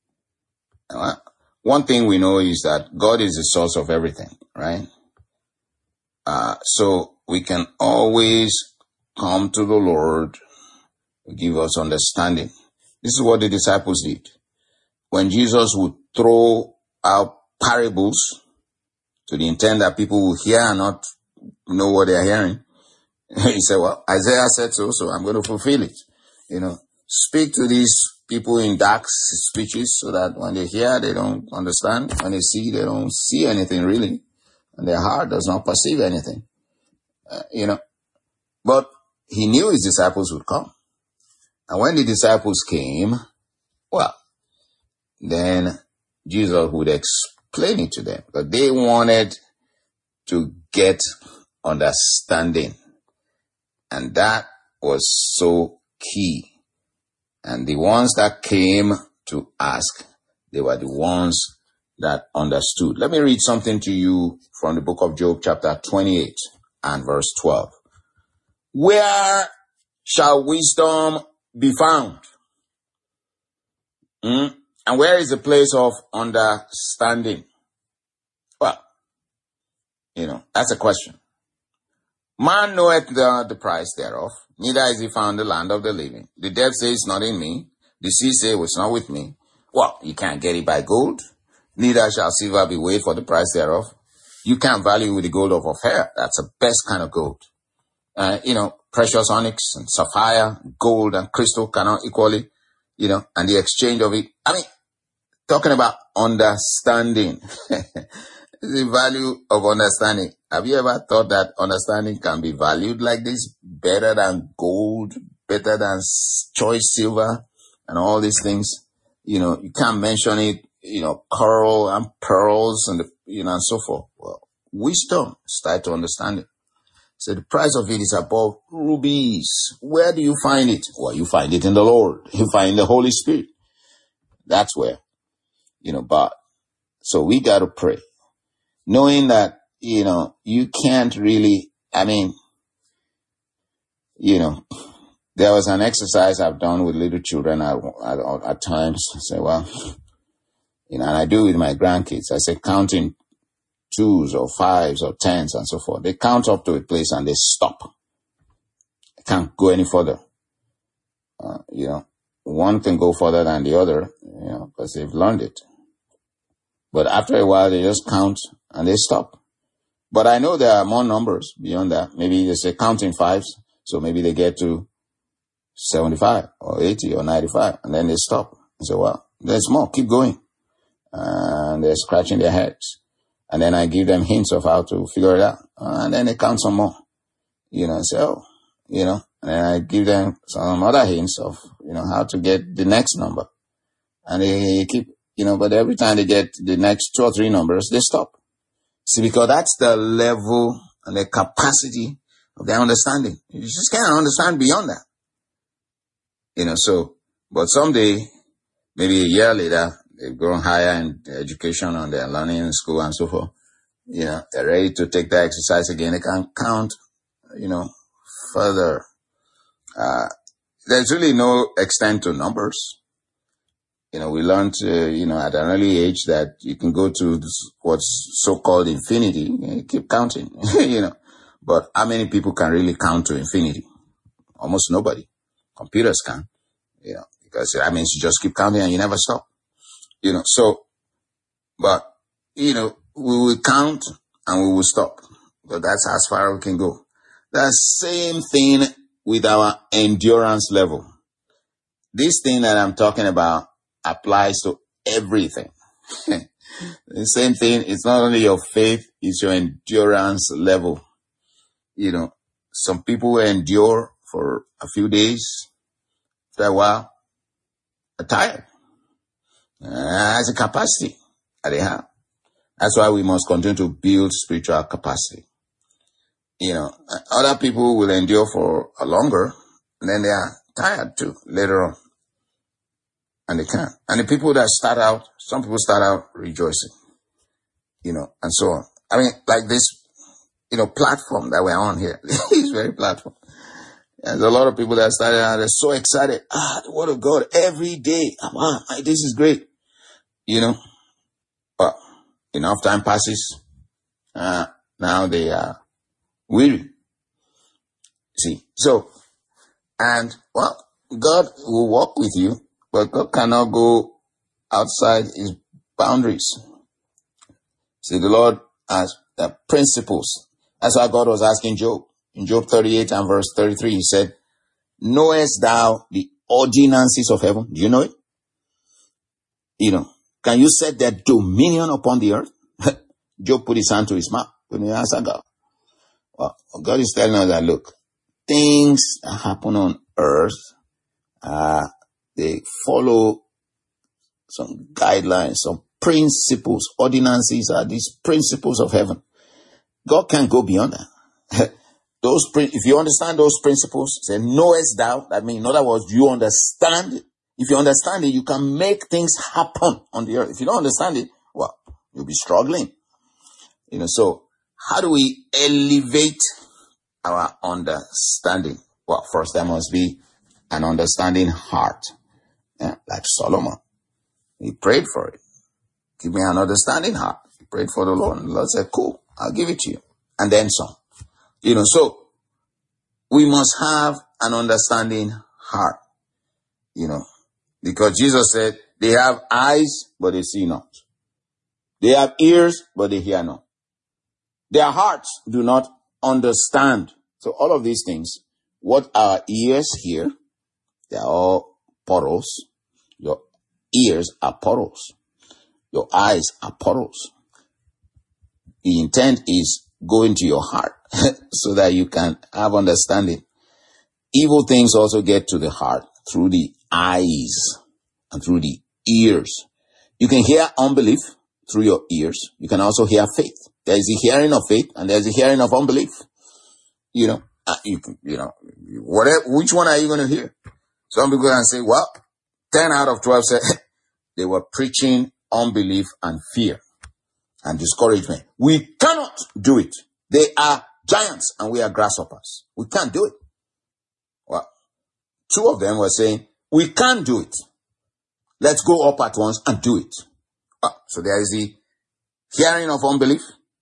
One thing we know is that God is the source of everything, right? Uh, so we can always come to the Lord to give us understanding. This is what the disciples did. When Jesus would throw out parables to the intent that people will hear and not know what they're hearing, he said, well, Isaiah said so, so I'm going to fulfill it. You know, speak to these people in dark speeches so that when they hear, they don't understand. When they see, they don't see anything really. And their heart does not perceive anything. Uh, you know, but he knew his disciples would come. And when the disciples came, well, then Jesus would explain it to them. But they wanted to get understanding. And that was so key. And the ones that came to ask, they were the ones that understood. Let me read something to you from the book of Job, chapter twenty-eight and verse twelve. Where shall wisdom be found? Mm? And where is the place of understanding? Well, you know, that's a question. Man knoweth the, the price thereof, neither is he found in the land of the living. The dead say it's not in me. The sea say it's not with me. Well, you can't get it by gold. Neither shall silver be weighed for the price thereof. You can't value with the gold of Ophir. That's the best kind of gold. Uh, you know, precious onyx and sapphire, gold and crystal cannot equally, you know, and the exchange of it. I mean, talking about understanding. The value of understanding. Have you ever thought that understanding can be valued like this? Better than gold, better than choice silver, and all these things. You know, you can't mention it, you know, coral and pearls and, the, you know, and so forth. Well, wisdom is tied to understanding. So the price of it is above rubies. Where do you find it? Well, you find it in the Lord. You find the Holy Spirit. That's where, you know, but, so we got to pray. Knowing that, you know, you can't really, I mean, you know, there was an exercise I've done with little children at, at, at times. I say, well, you know, and I do with my grandkids. I say counting twos or fives or tens and so forth. They count up to a place and they stop. They can't go any further. Uh, you know, one can go further than the other, you know, because they've learned it. But after a while, they just count and they stop. But I know there are more numbers beyond that. Maybe they say counting fives. So maybe they get to seventy-five or eighty or ninety-five and then they stop. I say, well, there's more. Keep going. And they're scratching their heads. And then I give them hints of how to figure it out. And then they count some more. You know, say, oh, you know, and then I give them some other hints of, you know, how to get the next number. And they keep, you know, but every time they get the next two or three numbers, they stop. See, because that's the level and the capacity of their understanding. You just can't understand beyond that. You know, so, but someday, maybe a year later, they've grown higher in education and they're learning in school and so forth. You know, they're ready to take the exercise again. They can count, you know, further. Uh, there's really no extent to numbers. You know, we learned, uh, you know, at an early age that you can go to this, what's so-called infinity. You keep counting, you know. But how many people can really count to infinity? Almost nobody. Computers can, you know, because that means you just keep counting and you never stop. You know, so, but, you know, we will count and we will stop. But that's as far as we can go. The same thing with our endurance level. This thing that I'm talking about applies to everything. The same thing, it's not only your faith, it's your endurance level. You know, some people endure for a few days, after a while, are tired. Uh, that's a capacity that they have. That's why we must continue to build spiritual capacity. You know, other people will endure for a longer, and then they are tired too later on. And they can't. And the people that start out, some people start out rejoicing, you know, and so on. I mean, like this, you know, platform that we're on here. It's very platform. There's a lot of people that started out, they're so excited. Ah, the word of God every day. Ah, this is great. You know, but enough time passes. Uh, now they are weary. See, so, and well, God will walk with you, but God cannot go outside his boundaries. See, the Lord has the principles. That's why God was asking Job. In Job thirty-eight and verse thirty-three, he said, knowest thou the ordinances of heaven? Do you know it? You know, can you set their dominion upon the earth? Job put his hand to his mouth when he answered God. Well, God is telling us that, look, things that happen on earth, uh, they follow some guidelines, some principles. Ordinances are these principles of heaven. God can't go beyond that. Those, if you understand those principles, say, knowest thou, that means, in other words, you understand it. If you understand it, you can make things happen on the earth. If you don't understand it, well, You'll be struggling. You know, so how do we elevate our understanding? Well, first there must be an understanding heart. Yeah, like Solomon. He prayed for it. Give me an understanding heart. He prayed for the Lord. And the Lord said, cool, I'll give it to you. And then some. You know, so we must have an understanding heart. You know, because Jesus said, they have eyes, but they see not. They have ears, but they hear not. Their hearts do not understand. So all of these things, what our ears hear, they are all portals. Your ears are portals. Your eyes are portals. The intent is go into your heart so that you can have understanding. Evil things also get to the heart through the eyes and through the ears. You can hear unbelief through your ears. You can also hear faith. There is a hearing of faith and there is a hearing of unbelief. You know, uh, you can, you know, whatever. Which one are you going to hear? Some people can say, well, ten out of twelve said they were preaching unbelief and fear and discouragement. We cannot do it. They are giants and we are grasshoppers. We can't do it. Well, two of them were saying, we can't do it. Let's go up at once and do it. Uh, so there is the hearing of unbelief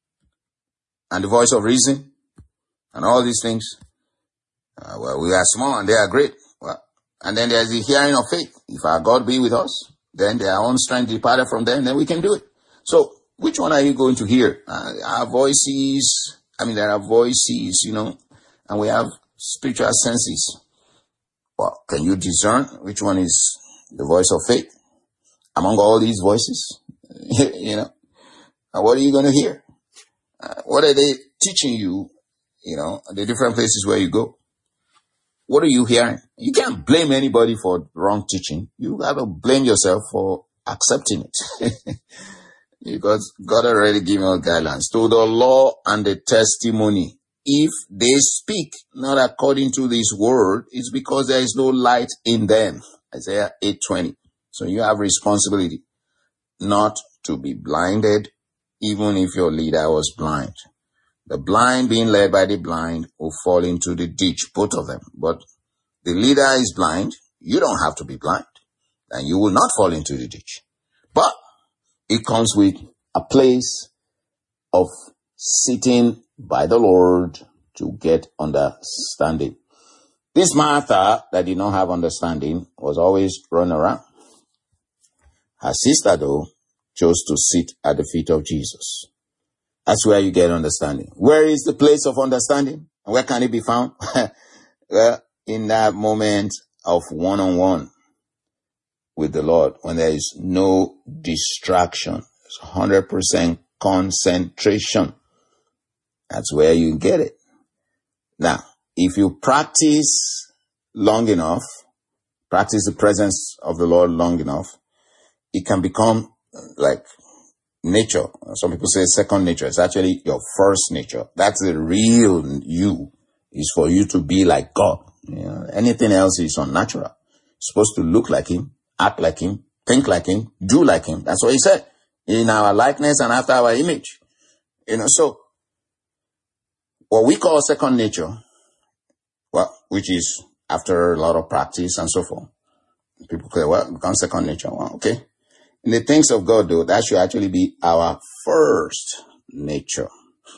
and the voice of reason and all these things. Uh, well, we are small and they are great. Well, and then there's the hearing of faith. If our God be with us, then their own strength departed from them, then we can do it. So which one are you going to hear? Uh, our voices, I mean, there are voices, you know, and we have spiritual senses. Well, can you discern which one is the voice of faith among all these voices? You know, and what are you going to hear? Uh, what are they teaching you, you know, the different places where you go? What are you hearing? You can't blame anybody for wrong teaching. You got to blame yourself for accepting it. Because God already given us guidelines. To the law and the testimony. If they speak not according to this word, it's because there is no light in them. Isaiah eight twenty. So you have responsibility not to be blinded, even if your leader was blind. The blind being led by the blind will fall into the ditch, both of them. But the leader is blind. You don't have to be blind. And you will not fall into the ditch. But it comes with a place of sitting by the Lord to get understanding. This Martha that did not have understanding was always running around. Her sister, though, chose to sit at the feet of Jesus. That's where you get understanding. Where is the place of understanding? And where can it be found? Well, in that moment of one-on-one with the Lord, when there is no distraction, it's one hundred percent concentration. That's where you get it. Now, if you practice long enough, practice the presence of the Lord long enough, it can become like nature. Some people say second nature. It's actually your first nature. That's the real you, is for you to be like God. You know, anything else is unnatural. You're supposed to look like him, act like him, think like him, do like him. That's what he said. In our likeness and after our image. You know, so what we call second nature, well, which is after a lot of practice and so forth. People say, well, it becomes second nature. Well, okay. In the things of God, though, that should actually be our first nature.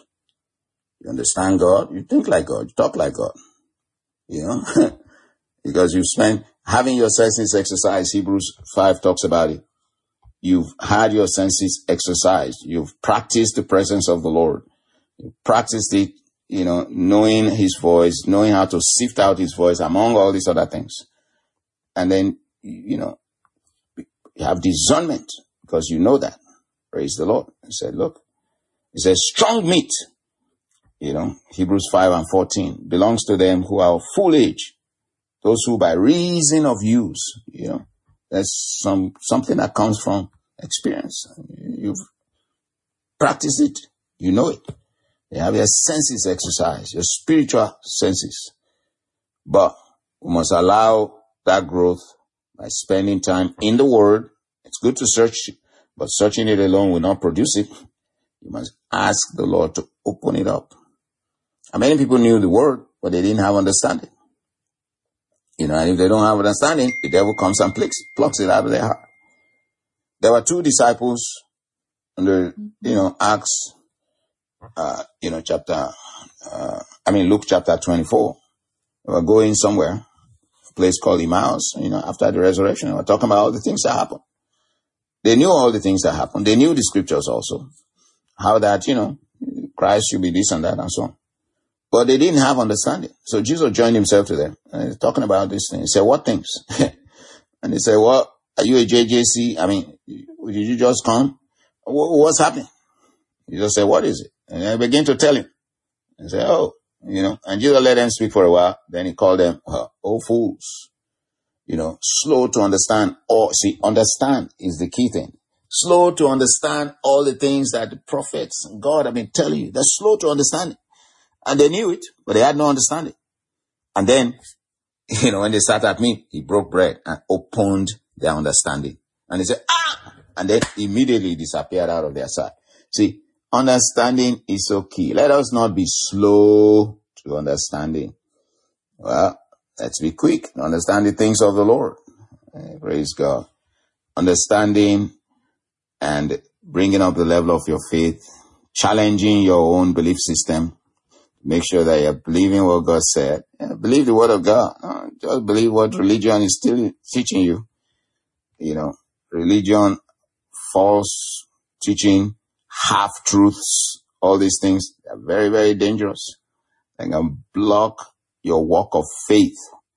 You understand God, you think like God, you talk like God. You know? Because you've spent having your senses exercised. Hebrews five talks about it. You've had your senses exercised. You've practiced the presence of the Lord. You've practiced it, you know, knowing his voice, knowing how to sift out his voice among all these other things. And then, you know, you have discernment because you know that. Praise the Lord. He said, look, he says, strong meat, you know, Hebrews five and fourteen belongs to them who are of full age. Those who by reason of use, you know, that's some, something that comes from experience. You've practiced it. You know it. You have your senses exercised, your spiritual senses. But we must allow that growth by spending time in the Word. It's good to search But searching it alone will not produce it. You must ask the Lord to open it up. And many people knew the word, but they didn't have understanding. You know, and if they don't have understanding, the devil comes and plucks, plucks it out of their heart. There were two disciples in the, you know, Acts, uh, you know, chapter, uh, I mean, Luke chapter twenty-four. They were going somewhere, a place called Emmaus, you know, after the resurrection. They were talking about all the things that happened. They knew all the things that happened. They knew the scriptures also. How that, you know, Christ should be this and that and so on. But they didn't have understanding. So Jesus joined himself to them. And he's talking about this thing. He said, what things? And they said, well, are you a J J C? I mean, did you just come? What's happening? Jesus said, what is it? And they began to tell him. And say, oh, you know, and Jesus let them speak for a while. Then he called them, oh, oh fools, you know, slow to understand. Or see, understand is the key thing. Slow to understand all the things that the prophets and God have been telling you. They're slow to understand it. And they knew it, but they had no understanding. And then, you know, when they sat at meat, he broke bread and opened their understanding. And they said, ah! And then immediately disappeared out of their sight. See, understanding is so key. Let us not be slow to understanding. Well, let's be quick to understand the things of the Lord. Uh, praise God. Understanding and bringing up the level of your faith, challenging your own belief system. Make sure that you're believing what God said. Yeah, believe the word of God. Uh, just believe what religion is still teaching you. You know, religion, false teaching, half-truths, all these things are very, very dangerous. They can block your walk of faith.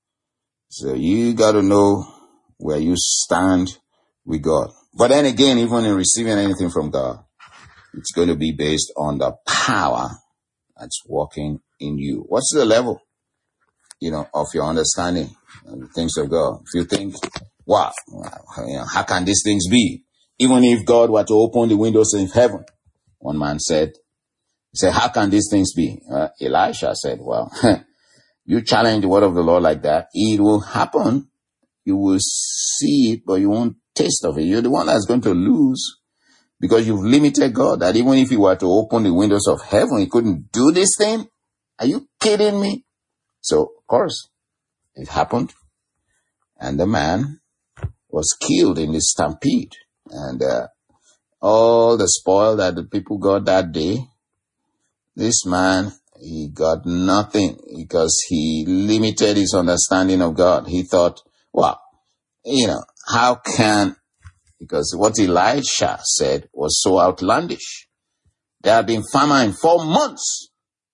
So you got to know where you stand with God. But then again, even in receiving anything from God, it's going to be based on the power that's working in you. What's the level, you know, of your understanding of the things of God? If you think, wow, you know, how can these things be? Even if God were to open the windows of heaven, one man said, he said, how can these things be? Uh, Elisha said, well, you challenge the word of the Lord like that, it will happen. You will see it, but you won't taste of it. You're the one that's going to lose because you've limited God, that even if he were to open the windows of heaven, he couldn't do this thing. Are you kidding me? So, of course, it happened. And the man was killed in this stampede. And uh, all the spoil that the people got that day, this man, he got nothing because he limited his understanding of God. He thought, well, you know, how can, because what Elisha said was so outlandish. There had been famine for months.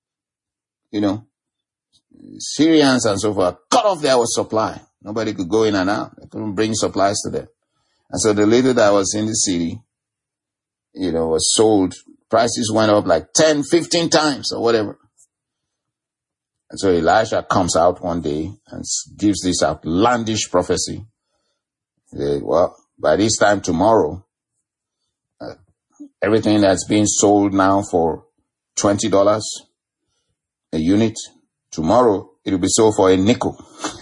You know, Syrians and so forth cut off their supply. Nobody could go in and out. They couldn't bring supplies to them. And so the little that was in the city, you know, was sold. Prices went up like ten, fifteen times or whatever. And so Elisha comes out one day and gives this outlandish prophecy. He said, well, by this time tomorrow, uh, everything that's being sold now for twenty dollars a unit, tomorrow it'll be sold for a nickel.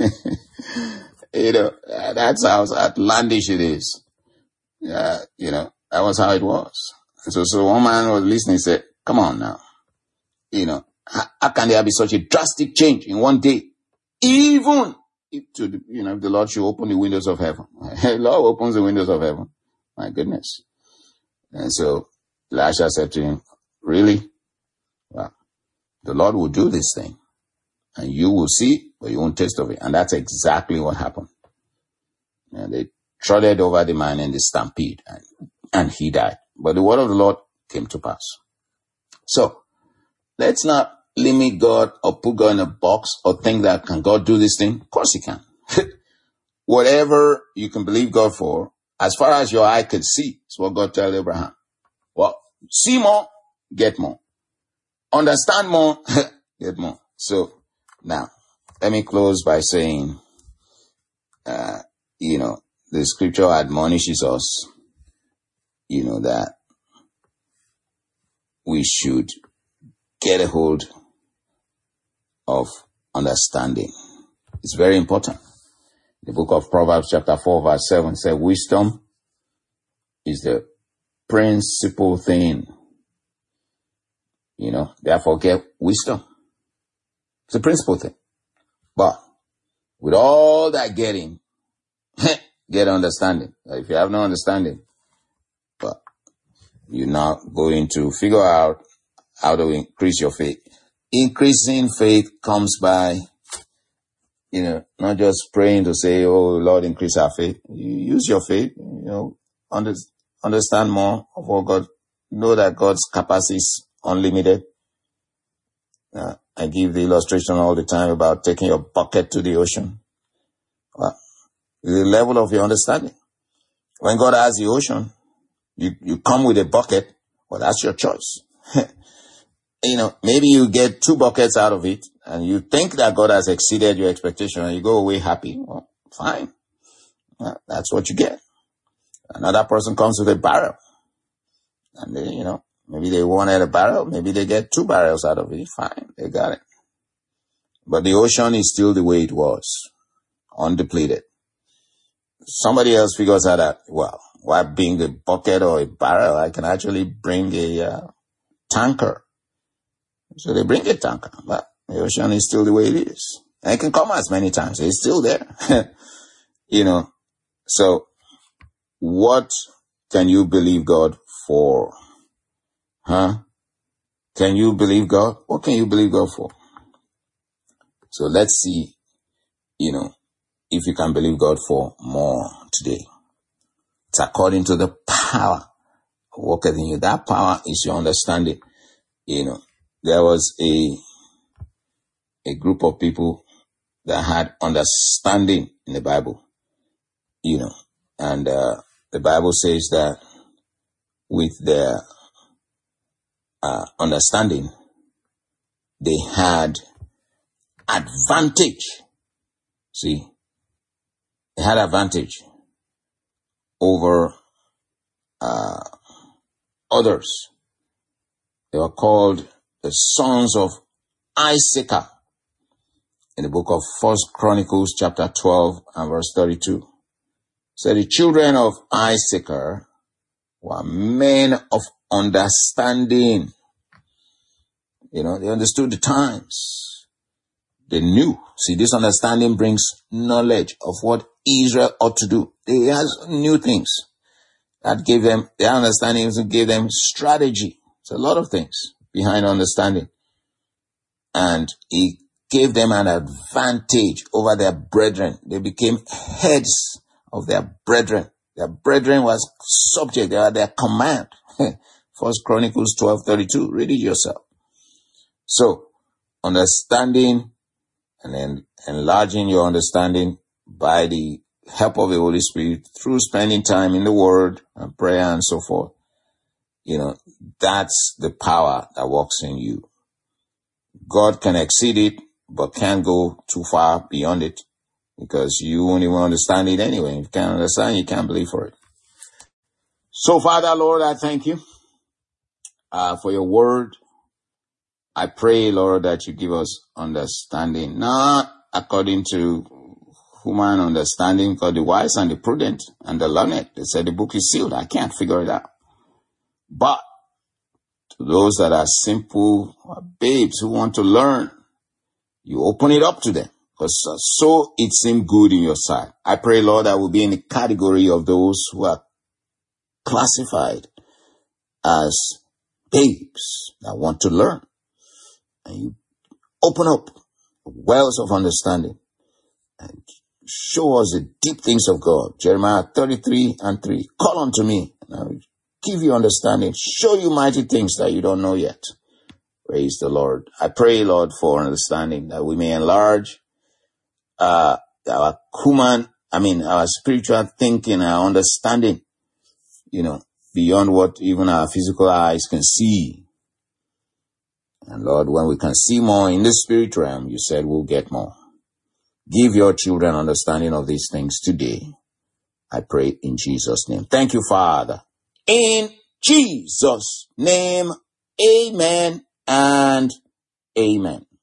You know, that's how outlandish it is. Uh, you know, that was how it was. So, so one man was listening and said, come on now. You know, how, how can there be such a drastic change in one day? Even if to the, you know, if the Lord should open the windows of heaven. The Lord opens the windows of heaven. My goodness. And so Elisha said to him, really? Well, the Lord will do this thing. And you will see, but you won't taste of it. And that's exactly what happened. And they trotted over the man in the stampede, and, and he died. But the word of the Lord came to pass. So, let's not limit God or put God in a box or think that, can God do this thing? Of course he can. Whatever you can believe God for, as far as your eye can see, is what God told Abraham. Well, see more, get more. Understand more, get more. So, now, let me close by saying, uh, you know, the scripture admonishes us, you know, that we should get a hold of understanding. It's very important. The book of Proverbs chapter four verse seven says, wisdom is the principal thing. You know, therefore get wisdom. It's a principal thing. But with all that getting, get understanding. If you have no understanding, but you're not going to figure out how to increase your faith. Increasing faith comes by, you know, not just praying to say, oh, Lord, increase our faith. You use your faith, you know, under, understand more of what God, know that God's capacity is unlimited. Uh, I give the illustration all the time about taking your bucket to the ocean. Well, the level of your understanding. When God has the ocean, you, you come with a bucket, well, that's your choice. You know, maybe you get two buckets out of it and you think that God has exceeded your expectation and you go away happy. Well, fine. Uh, that's what you get. Another person comes with a barrel and they, you know, maybe they wanted a barrel. Maybe they get two barrels out of it. Fine. They got it. But the ocean is still the way it was, undepleted. Somebody else figures out that, well, why bring a bucket or a barrel? I can actually bring a uh, tanker. So they bring a tanker, but the ocean is still the way it is. And it can come as many times. It's still there. You know, so what can you believe God for? Huh? Can you believe God? What can you believe God for? So let's see, you know, if you can believe God for more today. It's according to the power worketh in you. That power is your understanding. You know, there was a a group of people that had understanding in the Bible, you know, and uh, the Bible says that with their uh, understanding, they had advantage. See, they had advantage over uh, others. They were called the sons of Issachar in the book of First Chronicles chapter twelve and verse thirty-two. So the children of Issachar were men of understanding. You know, they understood the times. They knew. See, this understanding brings knowledge of what Israel ought to do. They had new things that gave them, their understanding gave them strategy. It's a lot of things behind understanding. And it gave them an advantage over their brethren. They became heads of their brethren. Their brethren was subject. They were their command. First Chronicles twelve thirty-two. Read it yourself. So, understanding and then enlarging your understanding by the help of the Holy Spirit through spending time in the Word and prayer and so forth. You know, that's the power that works in you. God can exceed it, but can't go too far beyond it because you won't even understand it anyway. If you can't understand, you can't believe for it. So, Father, Lord, I thank you uh, for your word. I pray, Lord, that you give us understanding, not according to human understanding, because the wise and the prudent and the learned, they said the book is sealed. I can't figure it out. But to those that are simple babes who want to learn, you open it up to them, because so it seemed good in your sight. I pray, Lord, I will be in the category of those who are classified as babes that want to learn. And you open up wells of understanding and show us the deep things of God. Jeremiah thirty-three and three. Call unto me, and I will give you understanding, show you mighty things that you don't know yet. Praise the Lord. I pray, Lord, for understanding that we may enlarge uh, our human, I mean, our spiritual thinking, our understanding, you know, beyond what even our physical eyes can see. And Lord, when we can see more in the spirit realm, you said we'll get more. Give your children understanding of these things today. I pray in Jesus' name. Thank you, Father. In Jesus' name, amen and amen.